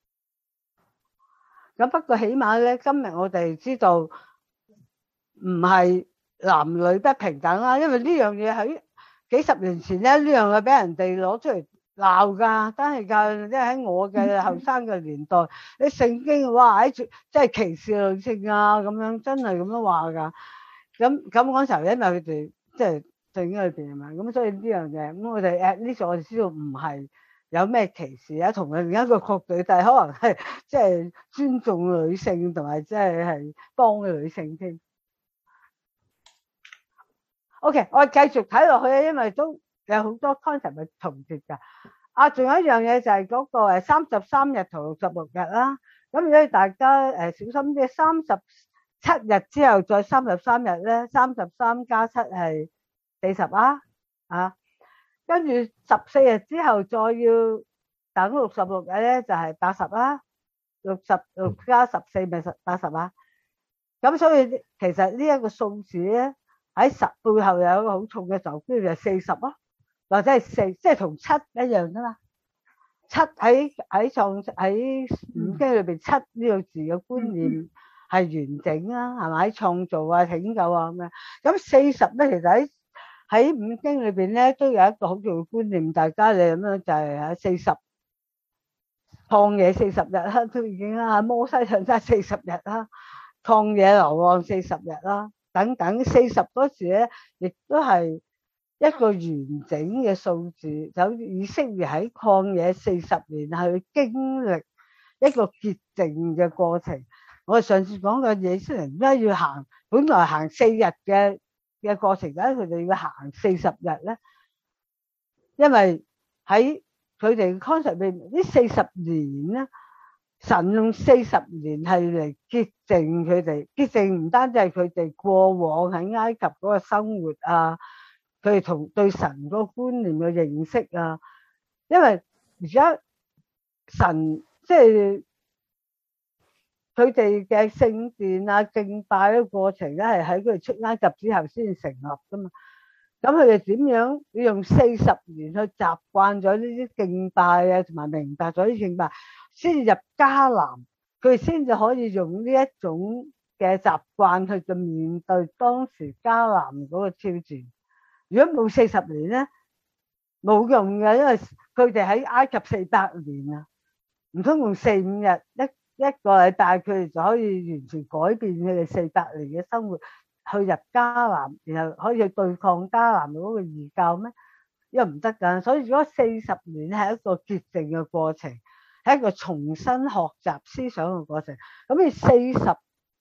咁不過起碼咧，今日我哋知道唔係男女不平等啦，因為呢樣嘢喺幾十年前咧，呢樣嘢俾人哋攞出嚟鬧㗎，真係㗎。即係喺我嘅後生嘅年代，啲聖經哇喺即係歧視女性啊咁樣，真係咁樣話㗎。咁咁嗰時候，因為佢哋即係聖經裏邊係嘛，咁所以呢樣嘢，咁我哋誒呢個我哋知道唔係有咩歧視啊，同另一個角度，但係可能係即係尊重女性同埋即係係幫女性添。OK， 我哋繼續睇落去啊，因為都有好多 concept 係重疊㗎。啊，仲有一樣嘢就係嗰個誒三十三日同六十六日啦。咁如果大家誒小心啲，三十七日之後再三十三日咧，三十三加七係四十啊，啊，跟住十四日之後再要等六十六日咧，就係八十啦，六十六加十四咪十八十啊。咁所以其實呢一個數字咧喺十背後有一個好重嘅就標就係四十咯，或者係四，即係同七一樣噶嘛。七喺喺創喺五經裏邊，七呢個字嘅觀念係完整啦，係咪？創造啊、拯救啊咁樣。咁四十咧，其實喺喺五經裏邊咧都有一個好重要嘅觀念，大家你咁樣就係喺四十曠野四十日啦，都已經啦，摩西上山四十日啦，曠野流浪四十日啦，等等四十嗰時咧，亦都係一個完整嘅數字，就好似以色列喺曠野四十年去經歷一個潔淨嘅過程。我哋上次講嘅以色列人點解要行，本來行四日嘅嘅過程，點解佢哋要行四十日咧？因為喺佢哋嘅 concept 裏面，呢四十年咧，神用四十年係嚟潔淨佢哋，潔淨唔單止係佢哋過往喺埃及嗰個生活啊，佢哋同對神嗰個觀念嘅認識啊，因為而家神即係佢哋嘅聖殿啊、敬拜嘅過程咧，係喺佢哋出埃及之後先至成立噶嘛。咁佢哋點樣要用四十年去習慣咗呢啲敬拜啊，同埋明白咗啲敬拜，先至入迦南，佢哋先至可以用呢一種嘅習慣去到面對當時迦南嗰個挑戰。如果冇四十年咧，冇用嘅，因為佢哋喺埃及四百年啊，唔通用四五日一一個禮拜，佢哋就可以完全改變佢哋四百年嘅生活，去入迦南，然後可以去對抗迦南嗰個異教咩？因為唔得噶，所以如果四十年係一個潔淨嘅過程，係一個重新學習思想嘅過程。咁你四十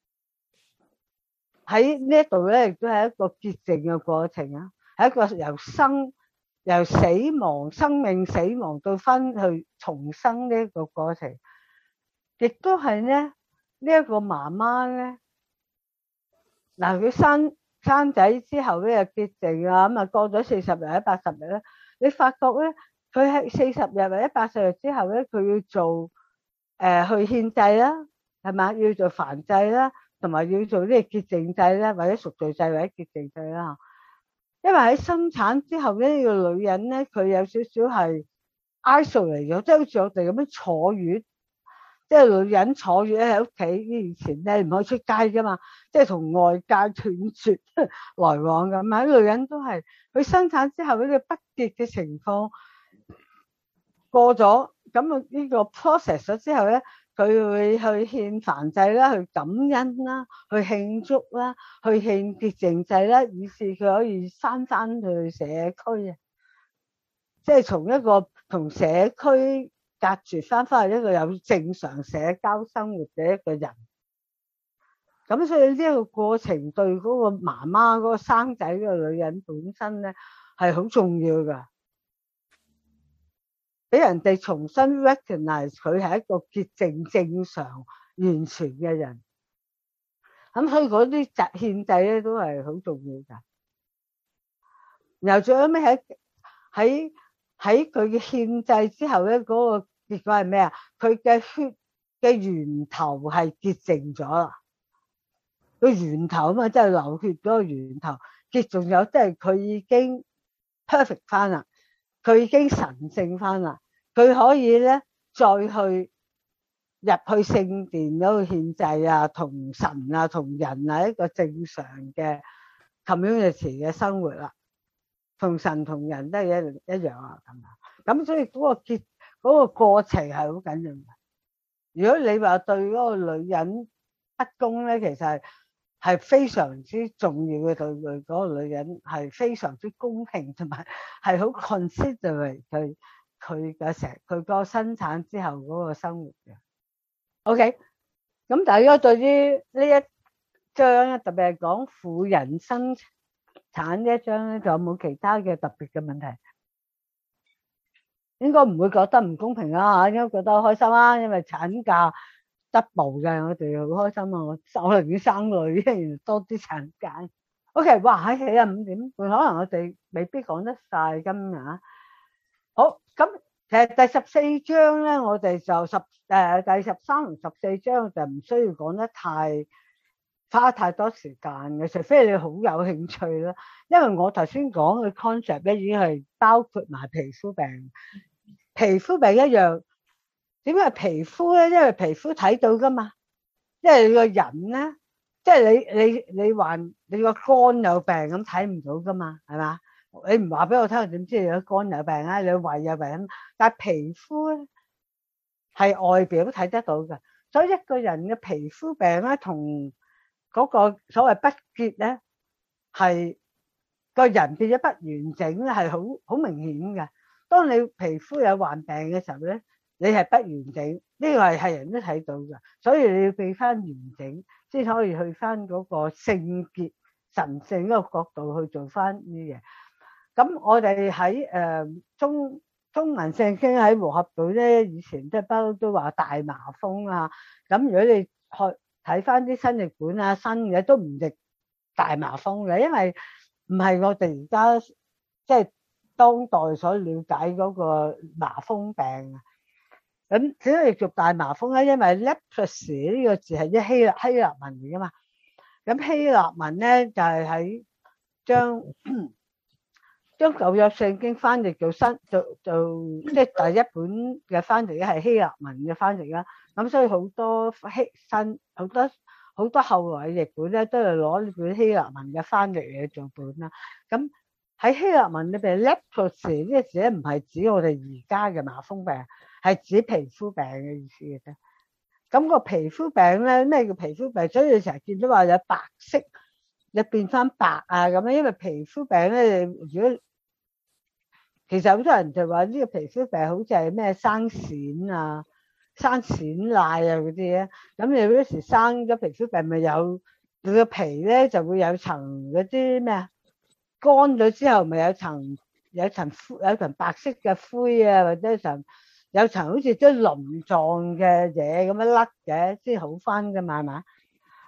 喺呢一度咧，亦都係一個潔淨嘅過程啊，係一個由生由死亡、生命死亡到翻去重生呢一個過程，亦都係咧呢一個媽媽咧。嗱，佢生生仔之後咧又潔淨啊，咁啊過咗四十日或者八十日咧，你發覺咧佢喺四十日或者八十日之後咧，佢要做誒、呃、去獻祭啦，係嘛？要做燔祭啦，同埋要做呢個潔淨祭啦，或者贖罪祭或者潔淨祭啦。因為喺生產之後咧，呢、這個女人咧佢有少少係 isolate 咗，即係好似我哋咁樣坐月。即係女人坐住咧喺屋企，以前咧唔可以出街噶嘛，即係同外界斷絕來往咁啊！女人都係佢生產之後呢個不潔嘅情況過咗，咁啊呢個 process 咗之後咧，佢會去獻燔祭啦，去感恩啦，去慶祝啦，去獻潔淨祭啦，以至佢可以翻翻去社區啊！即係從一個同社區隔絕翻翻去一個有正常社交生活嘅一個人，咁所以呢一個過程對嗰個媽媽嗰個生仔嘅女人本身咧係好重要噶，俾人哋重新 recognize 佢係一個潔淨正常完全嘅人，咁所以嗰啲雜獻祭咧都係好重要噶。然後最後尾喺喺喺佢嘅獻祭之後咧，嗰個結果係咩啊？佢嘅血嘅源頭係潔淨咗啦，個源頭啊嘛，即係流血嗰個源頭，結仲有即係佢已經 perfect 翻啦，佢已經神聖翻啦，佢可以咧再去入去聖殿嗰度獻祭啊，同神啊同人啊一個正常嘅 community 嘅生活啦。同神同人都係一一樣啊，咁啊，咁所以嗰個結嗰個過程係好緊要嘅。如果你話對嗰個女人不公咧，其實係非常之重要嘅，對佢嗰個女人係非常之公平，同埋係好 considerate 佢佢嘅成佢個生產之後嗰個生活嘅。OK，咁大家對於呢一章咧，特別係講婦人生產呢一章咧，仲有冇其他嘅特別嘅問題？應該唔會覺得唔公平啦，應該覺得開心啦，因為產假 double 嘅，我哋好開心啊！我我寧願生女，原來多啲產假。OK， 哇，喺起啊五點半，可能我哋未必講得晒今日。好，咁其實第十四章咧，我哋就十誒第十三同十四章就唔需要講得太。花太多時間嘅，除非你好有興趣啦。因為我頭先講嘅 concept 咧，已經係包括埋皮膚病。皮膚病一樣，點解皮膚咧？因為皮膚睇到噶嘛。因為你個人咧，即係你你你話你個肝有病咁睇唔到噶嘛，係嘛？你唔話俾我聽，我點知你個肝有病啊？你胃有病，但係皮膚咧係外表睇得到嘅。所以一個人嘅皮膚病咧，同嗰個所謂不潔咧，係個人變咗不完整咧，係好好明顯嘅。當你皮膚有患病嘅時候咧，你係不完整，呢個係係人都睇到嘅。所以你要變翻完整，先可以去翻嗰個聖潔神聖嗰個角度去做翻呢嘢。咁我哋喺誒中中文聖經喺和合本咧，以前即係不嬲都話大麻風啊。咁如果你去睇翻啲新譯本啊，新嘅都唔譯大麻風嘅，因為唔係我哋而家即係當代所了解嗰個麻風病啊。咁點解譯做大麻風咧？因為 leprosy 呢個字係一希臘希臘文嚟噶嘛。咁希臘文咧就係喺將將舊約聖經翻譯做新做做即係第一本嘅翻譯咧係希臘文嘅翻譯啦。咁所以好多希新好多好多後來嘅譯本咧，都係攞呢本希臘文嘅翻譯嚟做本啦。咁喺希臘文裏邊 leprosy 呢個字咧，唔係指我哋而家嘅麻風病，係指皮膚病嘅意思嘅啫。咁個皮膚病咧，咩叫皮膚病？所以你成日見到話有白色，你變翻白啊咁樣，因為皮膚病咧，如果其實好多人就話呢個皮膚病好似係咩生癬啊。生癬癩啊嗰啲咧，咁你嗰時生咗皮膚病咪有佢個皮咧就會有層嗰啲咩啊，乾咗之後咪有層有層有層白色嘅灰啊，或者層有層好似啲鱗狀嘅嘢咁樣甩嘅先好翻噶嘛，係嘛？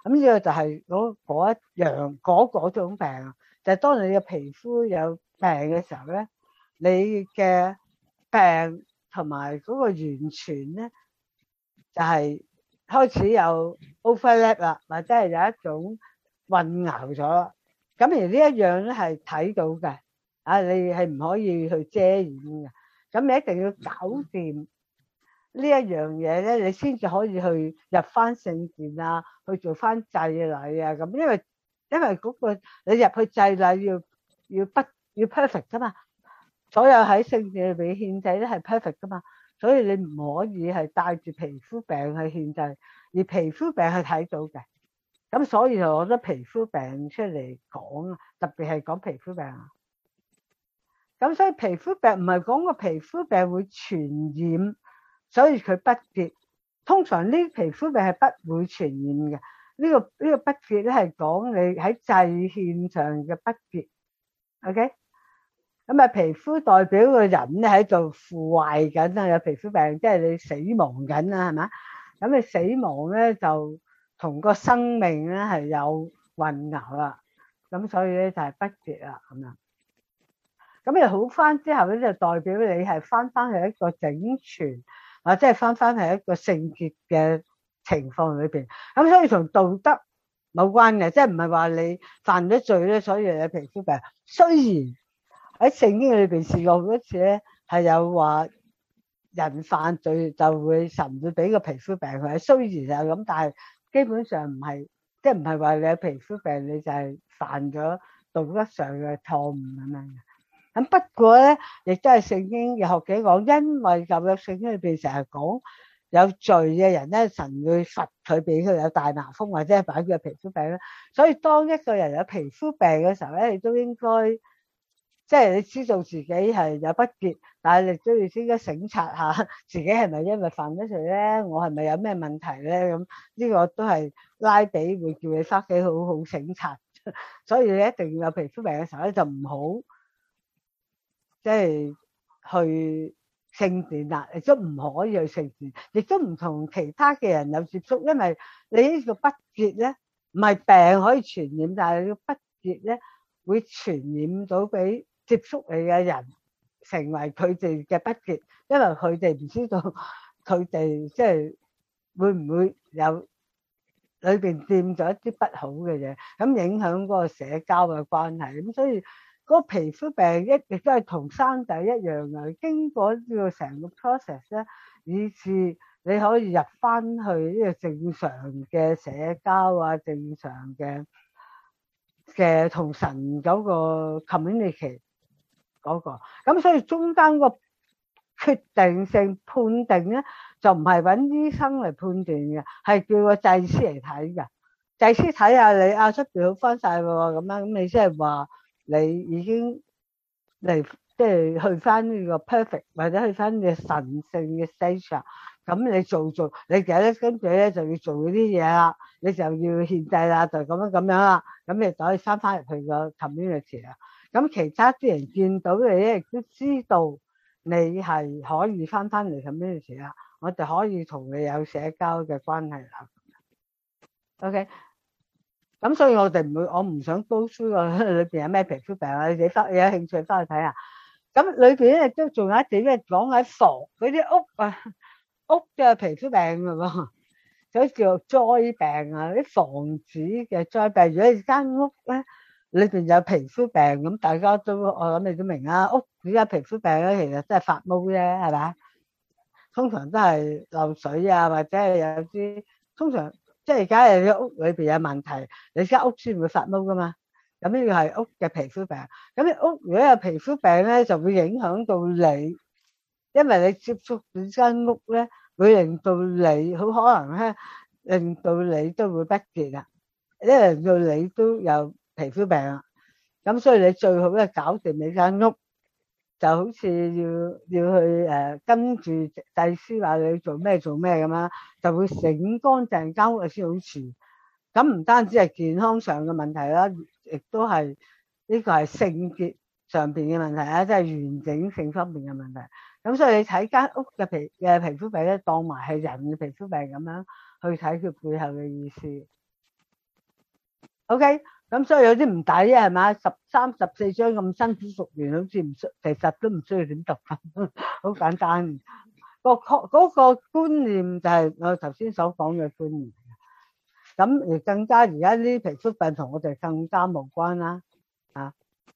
咁呢個就係嗰嗰一樣嗰嗰種病啊，就係當你嘅皮膚有病嘅時候咧，你嘅病同埋嗰個完全咧就係開始有 overlap 啦，或者係有一種混淆咗啦。咁而呢一樣咧係睇到嘅，啊你係唔可以去遮掩嘅。咁你一定要搞掂呢一樣嘢咧，你先至可以去入翻聖殿啊，去做翻祭禮啊咁。因為因為嗰個你入去祭禮要要不要 perfect 噶嘛，所有喺聖殿裏邊獻祭咧係 perfect 噶嘛，所以你唔可以係帶住皮膚病去獻祭，而皮膚病係睇到嘅。咁所以就攞咗皮膚病出嚟講啊，特別係講皮膚病啊。咁所以皮膚病唔係講個皮膚病會傳染，所以佢不潔。通常呢皮膚病係不會傳染嘅。呢、呢個呢、呢個不潔咧係講你喺祭獻上嘅不潔。OK， 咁啊皮膚代表個人咧喺度腐壞緊啊，有皮膚病即係你死亡緊啊，係咪？咁你死亡咧就同個生命咧係有混淆啦。咁所以咧就係不潔啦咁樣。咁你好翻之後咧，就代表你係翻翻去一個整全，或者係翻翻去一個聖潔嘅情況裏邊。咁所以同道德冇關嘅，即係唔係話你犯咗罪咧，所以你有皮膚病。雖然喺聖經裏邊試過好多次咧，係有話人犯罪就會神會俾個皮膚病佢。雖然係咁，但係基本上唔係，即係唔係話你有皮膚病你就係犯咗道德上嘅錯誤咁樣嘅。咁不過咧，亦都係聖經嘅學者講，因為舊約聖經裏邊成日講有罪嘅人咧，神會罰佢，俾佢有大麻風或者係擺佢有皮膚病咧。所以當一個人有皮膚病嘅時候咧，你都應該即係你知道自己係有不潔，但係你都要應該省察下自己係咪因為犯咗罪咧，我係咪有咩問題咧？咁呢個都係拉比會叫你翻屋企好好省察。所以你一定要有皮膚病嘅時候咧，就唔好即係去聖殿啦，亦都唔可以去聖殿，亦都唔同其他嘅人有接觸，因為你呢個不潔咧，唔係病可以傳染，但係你個不潔咧會傳染到俾接觸你嘅人，成為佢哋嘅不潔，因為佢哋唔知道佢哋即係會唔會有裏邊掂咗一啲不好嘅嘢，咁影響嗰個社交嘅關係，咁所以。嗰個皮膚病一亦都係同生仔一樣嘅，經過呢個成個 process 咧，以至你可以入翻去呢個正常嘅社交啊，正常嘅嘅同神嗰個 communicate 嗰個，咁所以中間個決定性判定咧，就唔係揾醫生嚟判斷嘅，係叫個祭司嚟睇嘅。祭司睇下你啊出邊好翻晒喎，咁樣咁你即係話。你已經嚟即係去翻呢個 perfect 或者去翻嘅神聖嘅 stage， 咁你做做你其實咧跟住咧就要做嗰啲嘢啦，你就要獻祭啦，就咁樣咁樣啦，咁你就可以翻翻入去個 community 啦。咁其他啲人見到你咧，亦都知道你係可以翻翻嚟 community 啦，我哋可以同你有社交嘅關係啦。OK。咁所以我哋唔會，我唔想高書個裏邊有咩皮膚病啊！你哋翻有興趣翻去睇下。咁裏邊咧都仲有一點咧講喺防嗰啲屋啊，屋嘅皮膚病㗎喎，所以叫災病啊，啲防止嘅災病。如果你間屋咧裏邊有皮膚病，咁大家都我諗你都明啦。屋點解皮膚病咧？其實真係發毛啫，係咪？通常都係漏水啊，或者係有啲通常。即係而家你屋裏邊有問題，你間屋先會發毛噶嘛。咁呢個係屋嘅皮膚病。咁你屋如果有皮膚病咧，就會影響到你，因為你接觸呢間屋咧，會令到你好可能咧，令到你都會不潔啊，因為令到你都有皮膚病啊。咁所以你最好咧搞掂你間屋，就好似要要去誒跟住祭司話你做咩做咩咁樣，就會整乾淨間屋先好住。咁唔單止係健康上嘅問題啦，亦都係呢個係聖潔上邊嘅問題啦，即係完整性方面嘅問題。咁所以你睇間屋嘅皮嘅皮膚病咧，當埋係人嘅皮膚病咁樣去睇佢背後嘅意思。 OK，咁所以有啲唔抵啊，係咪？十三十四章咁辛苦讀完，好似唔需，其實都唔需要點讀，好簡單。個確嗰個觀念就係我頭先所講嘅觀念。咁而更加而家呢啲皮膚病同我哋更加無關啦。啊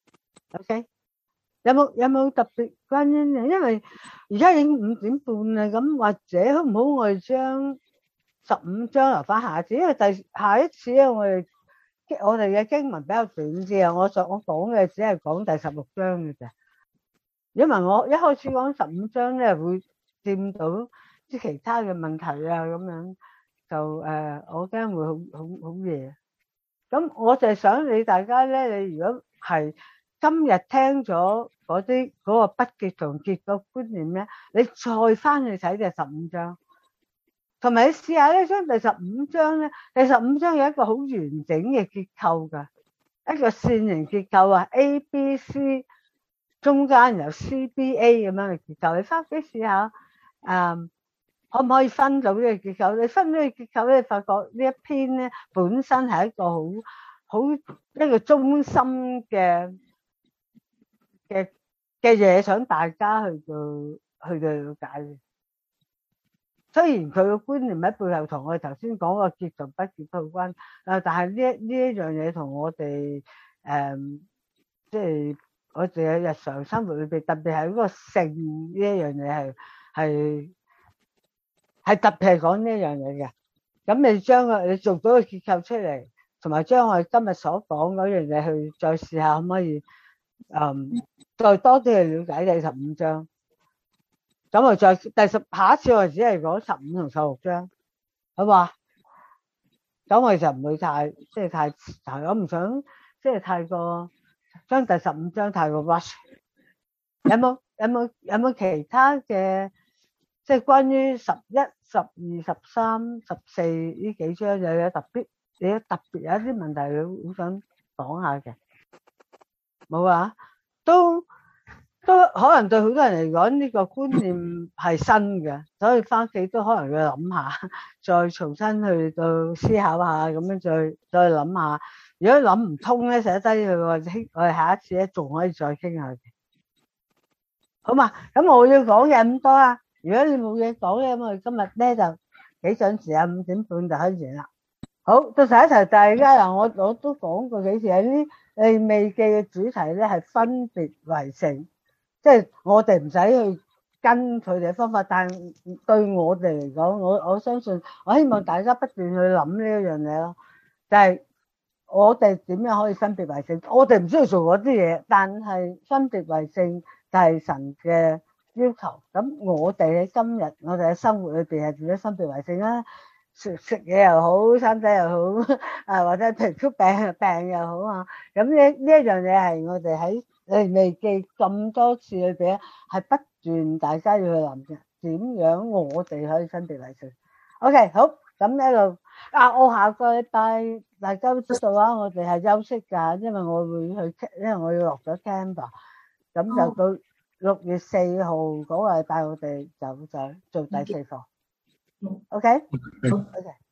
，OK，有冇有冇特別關於嘅？因為而家已經五點半啦，咁或者好唔好我哋將十五章留翻下一次，因為第下一次咧我哋我哋嘅經文比較短啲啊，我想我講嘅只係講第十六章嘅啫。因為我一開始講十五章咧會掂到啲其他嘅問題啊，咁樣就誒，我驚會好好好夜。咁我就係想你大家咧，你如果係今日聽咗嗰啲嗰個筆記同結構觀念咧，你再翻去睇第十五章，同埋你試下咧，將第十五章咧，第十五章有一個好完整嘅結構㗎，一個線形結構啊 ，A、B、C 中間由 C、B、A 咁樣嘅結構，你翻屋企試下，誒。可唔可以分到呢個結構？你分呢個結構咧，你發覺呢一篇咧本身係一個好好一個中心嘅嘅嘅嘢，想大家去到去到了解嘅。雖然佢個觀念喺背後同我哋頭先講個結同不結有關，啊，但係呢一呢一樣嘢同我哋誒，即係我哋嘅日常生活裏邊，特別係嗰個性呢一樣嘢係係。係特別係講呢樣嘢嘅，咁你將個你做到個結構出嚟，同埋將我哋今日所講嗰樣嘢去再試下，可唔可以嗯再多啲去了解第十五章？咁我再第十下一次我只係講十五同十六章，好嘛？咁我就唔會太即係太長，我唔想即係太過將第十五章太過 rush。有冇有冇有冇其他嘅？即係關於十一、十二、十三、十四呢幾章有有特別，有特別有一啲問題好想講下嘅，冇啊？都都可能對好多人嚟講呢個觀念係新嘅，所以翻屋企都可能要諗下，再重新去到思考下，咁樣再再諗下。如果諗唔通咧，寫低佢，或者我哋下一次咧仲可以再傾下嘅，好嘛？咁我要講嘅咁多啊。如果你冇嘢講咧，咁我哋今日咧就幾準時啊，五點半就開始啦。好，到時一齊大家嗱，我我都講過幾次喺呢利未記嘅主題咧係分別為聖，即係我哋唔使去跟佢哋嘅方法，但係對我哋嚟講，我我相信，我希望大家不斷去諗呢一樣嘢咯，就係我哋點樣可以分別為聖？我哋唔需要做嗰啲嘢，但係分別為聖就係神嘅要求。咁我哋喺今日我哋喺生活裏邊係點樣分別為聖啦？食食嘢又好，生仔又好，啊或者皮膚病病又好啊。咁呢呢一樣嘢係我哋喺利未記咁多次裏邊係不斷大家要去諗嘅，點樣我哋可以分別為聖。OK， 好，咁呢度啊，我下個禮拜大家都知道啊，我哋係休息噶，因為我會去，因為我要落咗 Canberra，咁就到六月四號嗰個禮拜我哋就就做第四課。OK，OK。